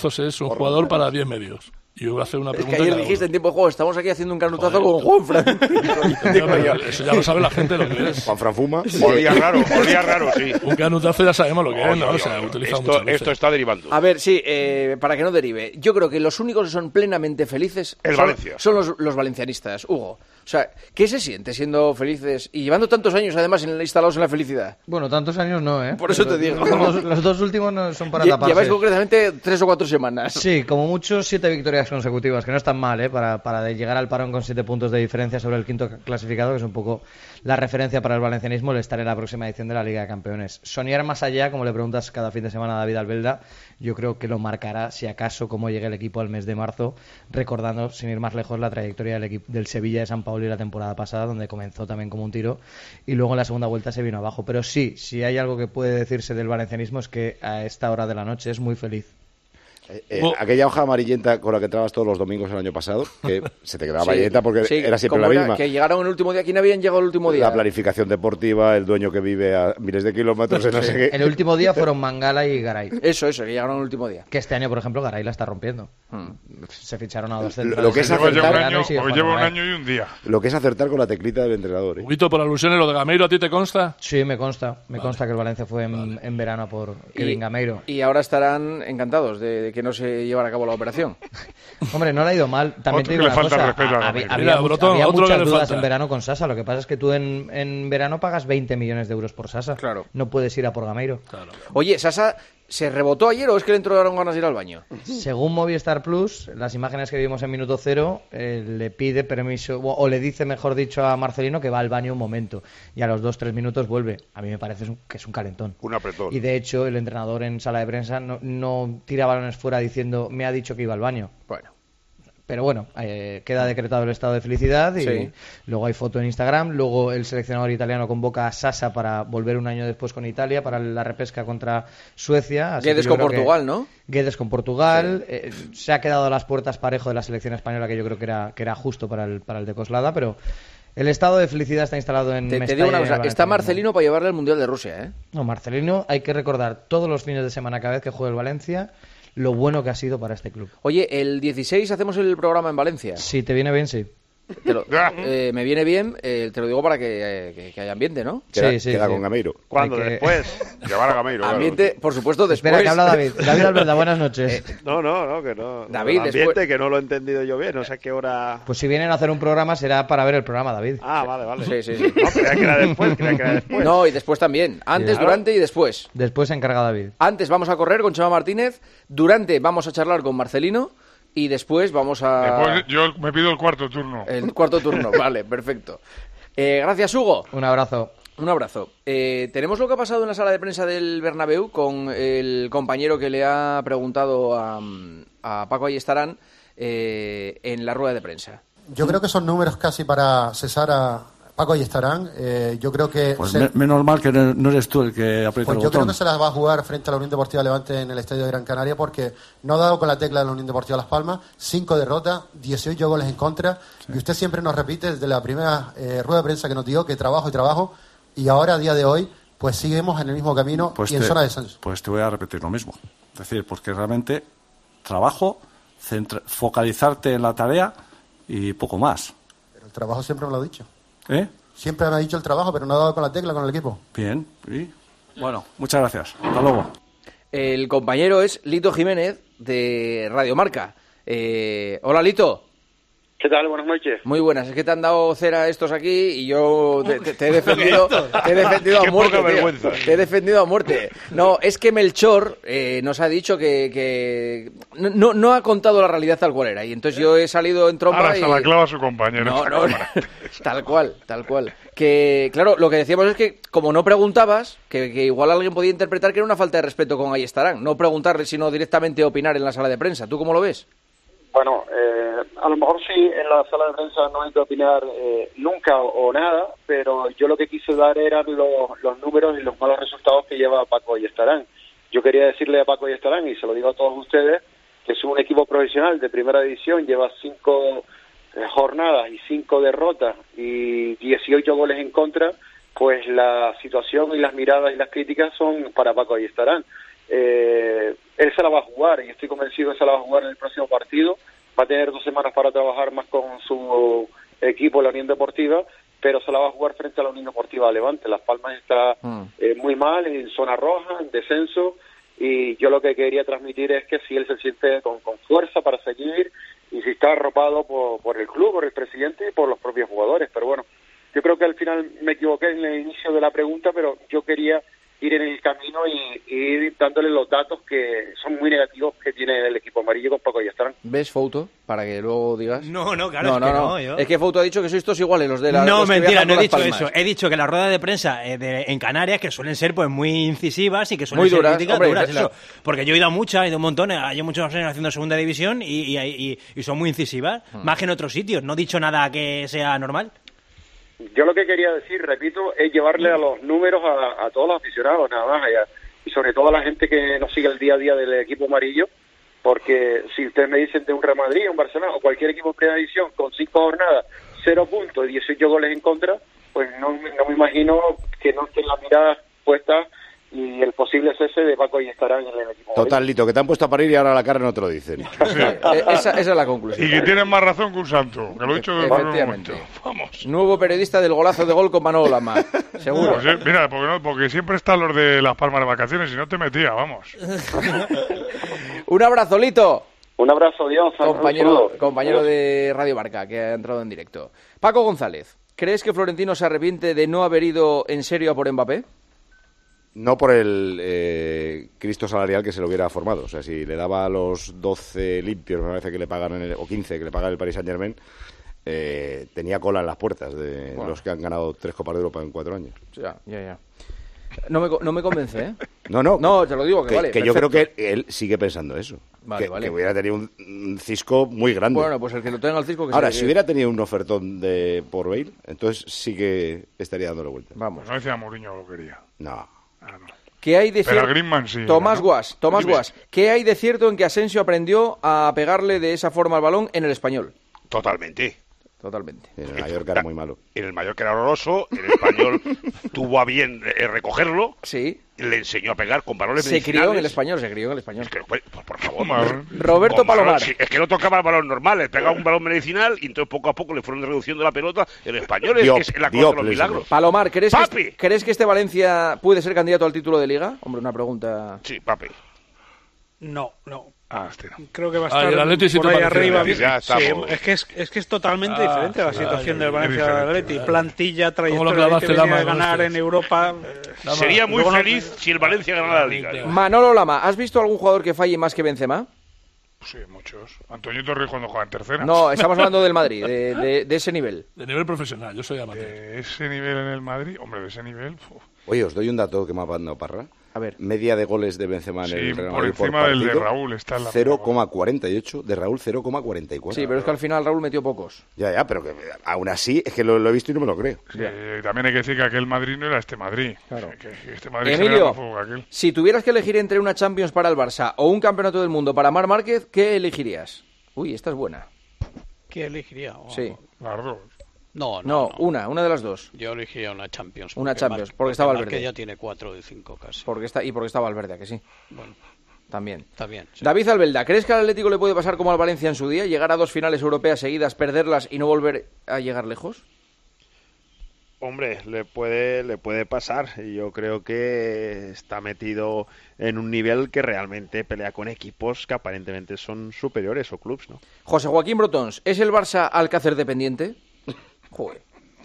canutazos es un jugador para diez medios. Y yo voy a hacer una Es pregunta. que ayer cada dijiste uno. en tiempo de juego, estamos aquí haciendo un canutazo con Juanfran. Eso ya lo sabe la gente lo que es. Juanfran fuma. Olía raro, olía raro, sí. Un canutazo ya sabemos lo que No, es, ¿no? no, O sea, no, utilizado esto, muchas veces. esto está derivando. A ver, sí, eh, para que no derive. Yo creo que los únicos que son plenamente felices El son, Valencia. son los, los valencianistas, Hugo. O sea, ¿qué se siente siendo felices y llevando tantos años además en, instalados en la felicidad? Bueno, tantos años no, ¿eh? Por eso te digo. Los dos, los dos últimos no son para Lle- taparse. Lleváis concretamente tres o cuatro semanas. Sí, como mucho siete victorias consecutivas, que no están mal, ¿eh? Para, para de llegar al parón con siete puntos de diferencia sobre el quinto clasificado, que es un poco la referencia para el valencianismo, el estar en la próxima edición de la Liga de Campeones. Soñar más allá, como le preguntas cada fin de semana a David Albelda, yo creo que lo marcará, si acaso, cómo llegue el equipo al mes de marzo, recordando, sin ir más lejos, la trayectoria del equipo del Sevilla de San Paolo y la temporada pasada, donde comenzó también como un tiro y luego en la segunda vuelta se vino abajo. Pero sí, si hay algo que puede decirse del valencianismo es que a esta hora de la noche es muy feliz. Eh, eh, aquella hoja amarillenta con la que entrabas todos los domingos el año pasado, que se te quedaba Sí, amarillenta porque sí, era siempre como la era, misma. que llegaron el último día. ¿Quién habían llegado el último día? La planificación deportiva, el dueño que vive a miles de kilómetros, en no sé qué. El último día fueron Mangala y Garay. Eso, eso, que llegaron el último día. Que este año, por ejemplo, Garay la está rompiendo. Hmm. Se ficharon a dos Lo- centrales. lo que es Lleva acertar- un año y sigue Hoy jugando lleva un Garay. año y un día. Lo que es acertar con la teclita del entrenador. ¿eh? Huguito, por alusiones, lo de Gameiro, ¿a ti te consta? Sí, me consta. Me consta que el Valencia fue en, en verano por Kevin Gameiro. Y ahora estarán encantados de, de que no se llevara a cabo la operación. Hombre, no le ha ido mal. También Otro te digo que una le falta cosa. respeto a ha- Gameiro. Había, Mira, much- Brotón, había otro que muchas le dudas falta. en verano con Sasa. Lo que pasa es que tú en, en verano pagas veinte millones de euros por Sasa. Claro. No puedes ir a por Gameiro. Oye, ¿Sasa se rebotó ayer o es que le entraron ganas de ir al baño? Según Movistar Plus, las imágenes que vimos en minuto cero, eh, le pide permiso, o, o le dice, mejor dicho, a Marcelino que va al baño un momento. Y a los dos, tres minutos vuelve. A mí me parece un- que es un calentón. Un apretón. Y de hecho, el entrenador en sala de prensa no, no tira balones fuera diciendo, me ha dicho que iba al baño. Bueno. Pero bueno, eh, queda decretado el estado de felicidad y Sí. luego hay foto en Instagram. Luego el seleccionador italiano convoca a Sasa para volver un año después con Italia para la repesca contra Suecia. Así Guedes que yo con creo que- Portugal, ¿no? Guedes con Portugal. eh, se ha quedado a las puertas parejo de la selección española, que yo creo que era, que era justo para el, para el de Coslada, pero el estado de felicidad está instalado en Te, te Mestalla digo una y en el cosa, está Valencianismo. Marcelino para llevarle al Mundial de Rusia, ¿eh? No, Marcelino, hay que recordar todos los fines de semana, cada vez que juegue el Valencia, lo bueno que ha sido para este club. Oye, el dieciséis hacemos el programa en Valencia. Si te viene bien, sí. Te lo- eh, me viene bien, eh, te lo digo para que, eh, que- que haya ambiente, ¿no? Queda, queda con Gameiro. ¿Cuándo? Hay que- Después. Llevar a Gameiro. claro. Ambiente, por supuesto, después. Espera, que habla David. David Alberta, buenas noches. No, no, no, que no. David, el ambiente después- que no lo he entendido yo bien, no sé a qué hora. Pues si vienen a hacer un programa será para ver el programa, David. Ah, vale, vale. Sí, sí, sí. No, creía que era después, creía que era después. No, y después también. Antes, Claro. durante y después. Después se encarga David. Antes vamos a correr con Chema Martínez, durante vamos a charlar con Marcelino y después vamos a... Después yo me pido el cuarto turno. El cuarto turno, vale, perfecto. Eh, gracias, Hugo. Un abrazo. Un abrazo. Eh, tenemos lo que ha pasado en la sala de prensa del Bernabéu con el compañero que le ha preguntado a, a Paco Ayestarán eh, en la rueda de prensa. Yo creo que son números casi para cesar a Paco Ayestarán. Eh, yo creo que Pues se, me- menos mal que no no eres tú el que aprieta pues el yo creo botón. que se las va a jugar frente a la Unión Deportiva Levante en el Estadio de Gran Canaria porque no ha dado con la tecla de la Unión Deportiva Las Palmas, cinco derrotas, dieciocho goles en contra, y usted siempre nos repite desde la primera eh, rueda de prensa que nos dio que trabajo y trabajo, y ahora a día de hoy pues seguimos en el mismo camino Pues y en te, zona de descenso. pues te voy a repetir lo mismo. Es decir, porque realmente trabajo, centra- focalizarte en la tarea y poco más. Pero el trabajo siempre me lo ha dicho. ¿Eh? Siempre me ha dicho el trabajo, pero no ha dado con la tecla con el equipo. Bien. Y, bueno, muchas gracias. Hasta luego. El compañero es Lito Jiménez de Radio Marca. Eh, hola, Lito. ¿Qué tal? Buenas noches. Muy buenas. Es que te han dado cera estos aquí y yo te, te- te he defendido, te he defendido a Qué muerte. poca tío. vergüenza. Te he defendido a muerte. No, es que Melchor eh, nos ha dicho que, que no, no ha contado la realidad tal cual era. Y entonces yo he salido en trompa Ahora y... se la clava a su compañero. No, esa no, cámara. tal cual, tal cual. Que, claro, lo que decíamos es que, como no preguntabas, que, que igual alguien podía interpretar que era una falta de respeto con Ayestarán. No preguntarle, sino directamente opinar en la sala de prensa. ¿Tú cómo lo ves? Bueno, eh, a lo mejor sí, en la sala de prensa no hay que opinar eh, nunca o, o nada, pero yo lo que quise dar eran los, los números y los malos resultados que lleva Paco Ayestarán. Yo quería decirle a Paco Ayestarán, y se lo digo a todos ustedes, que es un equipo profesional de primera división, lleva cinco eh, jornadas y cinco derrotas y dieciocho goles en contra, pues la situación y las miradas y las críticas son para Paco Ayestarán. Eh, él se la va a jugar y estoy convencido que se la va a jugar en el próximo partido. Va a tener dos semanas para trabajar más con su equipo, la Unión Deportiva, pero se la va a jugar frente a la Unión Deportiva Levante. Las Palmas está eh, muy mal, en zona roja, en descenso, y yo lo que quería transmitir es que si él se siente con, con fuerza para seguir, y si está arropado por, por el club, por el presidente y por los propios jugadores. Pero bueno, yo creo que al final me equivoqué en el inicio de la pregunta, pero yo quería ir en el camino y, y ir dándole los datos que son muy negativos que tiene el equipo amarillo con Paco Ayestarán. ¿Ves, Fouto? Para que luego digas... No, no, claro, no, es no, que no. no, yo... Es que Fouto ha dicho que sois todos iguales, los de la... No, los que mentira, viajan no he con dicho Las Palmas. eso. He dicho que las ruedas de prensa eh, de, en Canarias, que suelen ser pues muy incisivas y que suelen Muy ser duras, críticas hombre, duras, claro. eso. Porque yo he ido a muchas, he ido a un montón, hay muchos años haciendo segunda división y, y, y, y son muy incisivas, Hmm. más que en otros sitios. No he dicho nada que sea normal. Yo lo que quería decir, repito, es llevarle a los números a, a todos los aficionados, nada más, y, a- y sobre todo a la gente que nos sigue el día a día del equipo amarillo, porque si ustedes me dicen de un Real Madrid, un Barcelona o cualquier equipo en primera división con cinco jornadas, cero puntos y dieciocho goles en contra, pues no, no me imagino que no estén las miradas puestas y el posible cese de Paco Ayestarán en el equipo Total, amarillo. Lito, que te han puesto a parir y ahora la cara no te lo dicen. Eh, esa, esa es la conclusión. Y que tienen más razón que un santo, que lo he dicho desde el primer Efectivamente. momento. Vamos. Nuevo periodista del golazo de gol con Manolo Lama. Seguro. Pues, eh, mira, porque, no, porque siempre están los de Las Palmas de vacaciones y no te metía, vamos. Un abrazo, Lito. Un abrazo, Dios. Compañero, compañero de Radio Marca, que ha entrado en directo. Paco González, ¿crees que Florentino se arrepiente de no haber ido en serio a por Mbappé? No por el eh, Cristo salarial que se lo hubiera formado. O sea, si le daba los doce limpios, me parece que le pagan, en el, o quince que le paga el Paris Saint-Germain, eh, tenía cola en las puertas de Bueno. los que han ganado tres Copas de Europa en cuatro años. Ya, ya, ya. No me, co- no me convence, ¿eh? No, no. No, te lo digo, que, Que, vale. que yo perfecto. creo que él sigue pensando eso. Vale, que, vale. que hubiera tenido un, un cisco muy grande. Bueno, pues el que lo tenga al cisco que Ahora, se- si hubiera tenido un ofertón de por Bale, entonces sí que estaría dándole vuelta. Vamos. Pues no decía Mourinho lo quería. No. ¿Qué hay de Pero cierto? a Griezmann sí, Tomás ¿no? Guas, Tomás Dime. Guas, ¿qué hay de cierto en que Asensio aprendió a pegarle de esa forma al balón en el Español? Totalmente. Totalmente. En el Mallorca era muy malo. En el Mallorca era horroroso, el Español tuvo a bien eh, recogerlo, sí. le enseñó a pegar con balones Se medicinales. crió en el Español, se crió en el Español. Pues, por favor. Roberto Con balón, Palomar. sí, es que no tocaba el balón normal, le pegaba un balón medicinal y entonces poco a poco le fueron reduciendo la pelota. El Español es, Diop, que es la cosa Diop, de los le milagros. Palomar, ¿crees que, ¡Papi! este, ¿crees que este Valencia puede ser candidato al título de Liga? Hombre, una pregunta... Sí, papi. No, no. Ah, este no. Creo que va a Ah, estar y el Atleti sí por te ahí parece. arriba. Sí, ya Sí, estamos. es que es, es que es totalmente Ah, diferente la sí, situación sí, del es Valencia del diferente, Atleti. claro. Plantilla, ¿Cómo lo trayectoria, clavaste, que venía Lama, de con ganar este? en Europa. Sería muy Luego no- feliz si el Valencia ganara la Liga. Manolo Lama, ¿has visto algún jugador que falle más que Benzema? Sí, muchos. Antonio Torres cuando juega en tercera. No, estamos hablando del Madrid, de, de- de ese nivel. De nivel profesional, yo soy amateur. De ese nivel en el Madrid, hombre, de ese nivel... uf. Oye, os doy un dato que me ha mandado Parra. A ver. Media de goles de Benzema en Sí, el Real por Madrid encima del de partido, Raúl está en la cero coma cuarenta y ocho, de Raúl cero coma cuarenta y cuatro. Sí, pero es que al final Raúl metió pocos. Ya, ya, pero que aún así es que lo, lo he visto y no me lo creo. Sí, también hay que decir que aquel Madrid no era este Madrid. Claro. Que, que este Madrid Emilio, generaba fútbol que aquel. si tuvieras que elegir entre una Champions para el Barça o un Campeonato del Mundo para Marc Márquez, ¿qué elegirías? Uy, esta es buena. ¿Qué elegiría? Oh, Sí. Las dos. No, no, No, no. una, una de las dos. Yo elegiría una Champions. Una porque Champions, Mar- porque está Valverde. Marque ya tiene cuatro de cinco casi. Porque está, y porque está Valverde, ¿a que sí? Bueno, También. está bien. sí. David Albelda, ¿crees que al Atlético le puede pasar como al Valencia en su día? ¿Llegar a dos finales europeas seguidas, perderlas y no volver a llegar lejos? Hombre, le puede, le puede pasar. Y yo creo que está metido en un nivel que realmente pelea con equipos que aparentemente son superiores o clubs, ¿no? José Joaquín Brotons, ¿es el Barça Alcácer dependiente? Joder.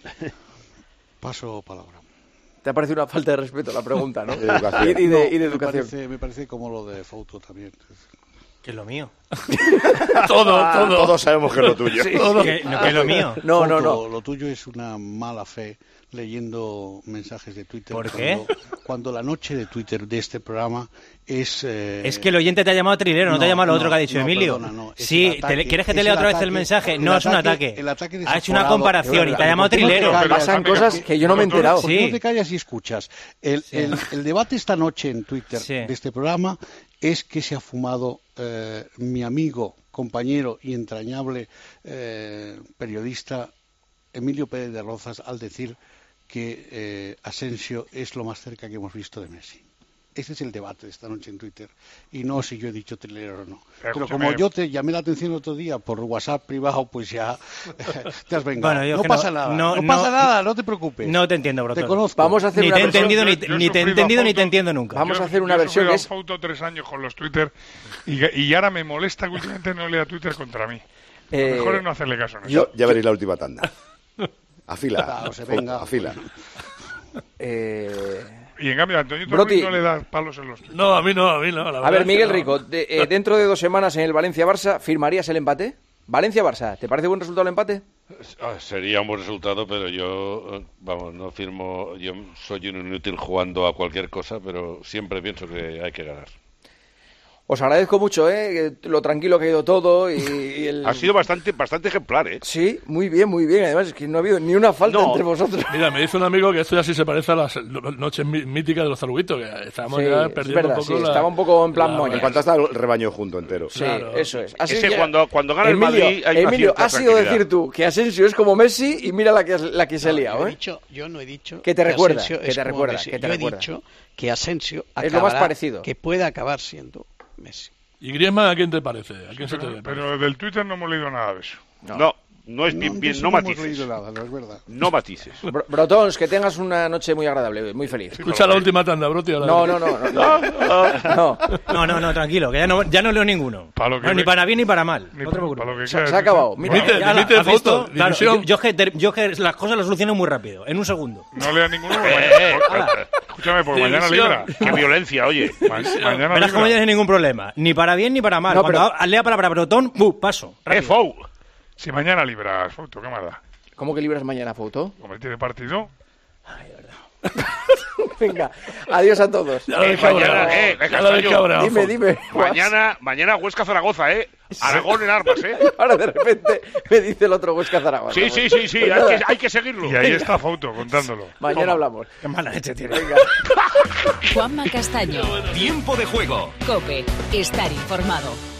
Paso palabra. Te ha parecido una falta de respeto la pregunta, ¿no? De educación. Y, y de, No, y de me educación. parece, me parece como lo de Fouto también. Que es lo mío. todo, todo. Todos sabemos que es lo tuyo. Sí. Que, no, que es lo mío. No, no, Fouto, no. Lo tuyo es una mala fe leyendo mensajes de Twitter. ¿Por cuando, cuando la noche de Twitter de este programa es... eh, Es que el oyente te ha llamado trilero, no, te ha llamado lo no, otro que ha dicho no, Emilio. perdona, no, es sí, el ataque, te- ¿quieres que te es lea el otra vez el ataque, mensaje? el No, es un ataque, ataque. el ataque Ha hecho una desaforado, comparación y te ha llamado ¿por qué no te trilero. callas? Pasan cosas que yo no me he enterado. ¿Por qué Sí. no te callas y escuchas? El, el- el debate esta noche en Twitter Sí. de este programa es que se ha fumado eh, mi amigo, compañero y entrañable eh, periodista Emilio Pérez de Rozas al decir que eh, Asensio es lo más cerca que hemos visto de Messi. Ese es el debate de esta noche en Twitter. Y no si yo he dicho trilero o no. Pero Escúchame. como yo te llamé la atención el otro día por WhatsApp privado, pues ya te has vengado. Bueno, yo no que pasa no- nada. no- No, no- pasa nada, no te preocupes. No te entiendo, Brotón. Te conozco. Vamos a hacer Ni una te he versión- entendido, ni, Yo- yo he ni te he sufrido entendido, a ni te Fouto. entiendo nunca. Vamos Yo- a hacer una yo he versión sufrido que a es... Fouto tres años con los Twitter y, y ahora me molesta que últimamente no lea Twitter contra mí. Eh, Lo mejor es no hacerle caso. ¿no? Yo, ya veréis la última tanda. Afila. Claro, se venga. Afila. Eh... Y en cambio, a Antonio Broti. no le da palos en los pies. No, a mí no, a mí no. La A verdad ver, es que Miguel no. Rico, de- eh, dentro de dos semanas en el Valencia-Barça, ¿firmarías el empate? Valencia-Barça, ¿te parece buen resultado el empate? Ah, sería un buen resultado, pero yo, eh, vamos, no firmo. Yo soy un inútil jugando a cualquier cosa, pero siempre pienso que hay que ganar. Os agradezco mucho, ¿eh? Lo tranquilo que ha ido todo y, y el... Ha sido bastante, bastante ejemplar, ¿eh? Sí, muy bien, muy bien. Además, es que no ha habido ni una falta No. entre vosotros. Mira, me dice un amigo que esto ya sí se parece a las no- noches mí- míticas de los zaruguitos, que estábamos Sí, ya es perdiendo verdad, un poco sí, la... estaba un poco en plan la- moña. En cuanto hasta el rebaño junto entero. Sí, Claro. eso es. Así Es que que- cuando, cuando gana el Emilio, Madrid hay una Emilio, cierta has sido tranquilidad. decir tú que Asensio es como Messi y mira la que, has- la que se ha No, liado, yo, he ¿eh? dicho, yo no he dicho Que te recuerda, Asensio que es te como recuerda, Messi. que te yo recuerda. he dicho que Asensio Es lo más acabará- parecido. que puede acabar siendo Messi. ¿Y Griezmann a quién te parece? ¿A quién se te Pero, ve? pero del Twitter no hemos leído nada de eso. No, no es bien, bien, eso no hemos matices. leído nada, no es verdad. No matices. Bro- Brotons, que tengas una noche muy agradable, muy feliz. Escucha la última tanda, Broti. ahora. No, no, no, no, no. No. No, no, no, tranquilo, que ya no, ya no leo ninguno. Pa' lo que No, ni ve- para bien ni para mal. Ni no te pa- preocupes. pa' lo que Se, queda se de ha acabado. Twitter. Mira, Dimite, Ya la- dimite ¿has visto? foto, Claro, dimisión. yo, yo que ter- yo que las cosas las soluciono muy rápido, en un segundo. No lea ninguno. Eh, mañana- Escúchame, pues mañana División. libra. Qué violencia, oye. Ma- mañana Verás cómo ya no libra. hay ningún problema. Ni para bien ni para mal. No, Cuando pero- ha- lea palabra brotón, ¡bu! Paso. ¡Eh, rápido. Fou! Si mañana libras, foto, ¿qué más da? ¿Cómo que libras mañana, foto? Como tiene partido. Venga, adiós a todos. Ya lo he Eh, dejado mañana, bravo. eh, Ya lo he dejado bravo. Dime, dime. Mañana, mañana Huesca-Zaragoza, ¿eh? Aragón en armas, ¿eh? Ahora de repente me dice el otro Huesca Zaragoza. Sí, sí, sí, sí, Pues hay nada, que, hay que seguirlo. Y ahí está foto contándolo. Mañana Toma. hablamos. Qué mala leche tiene. Venga. Juanma Castaño. Tiempo de juego. Cope. Estar informado.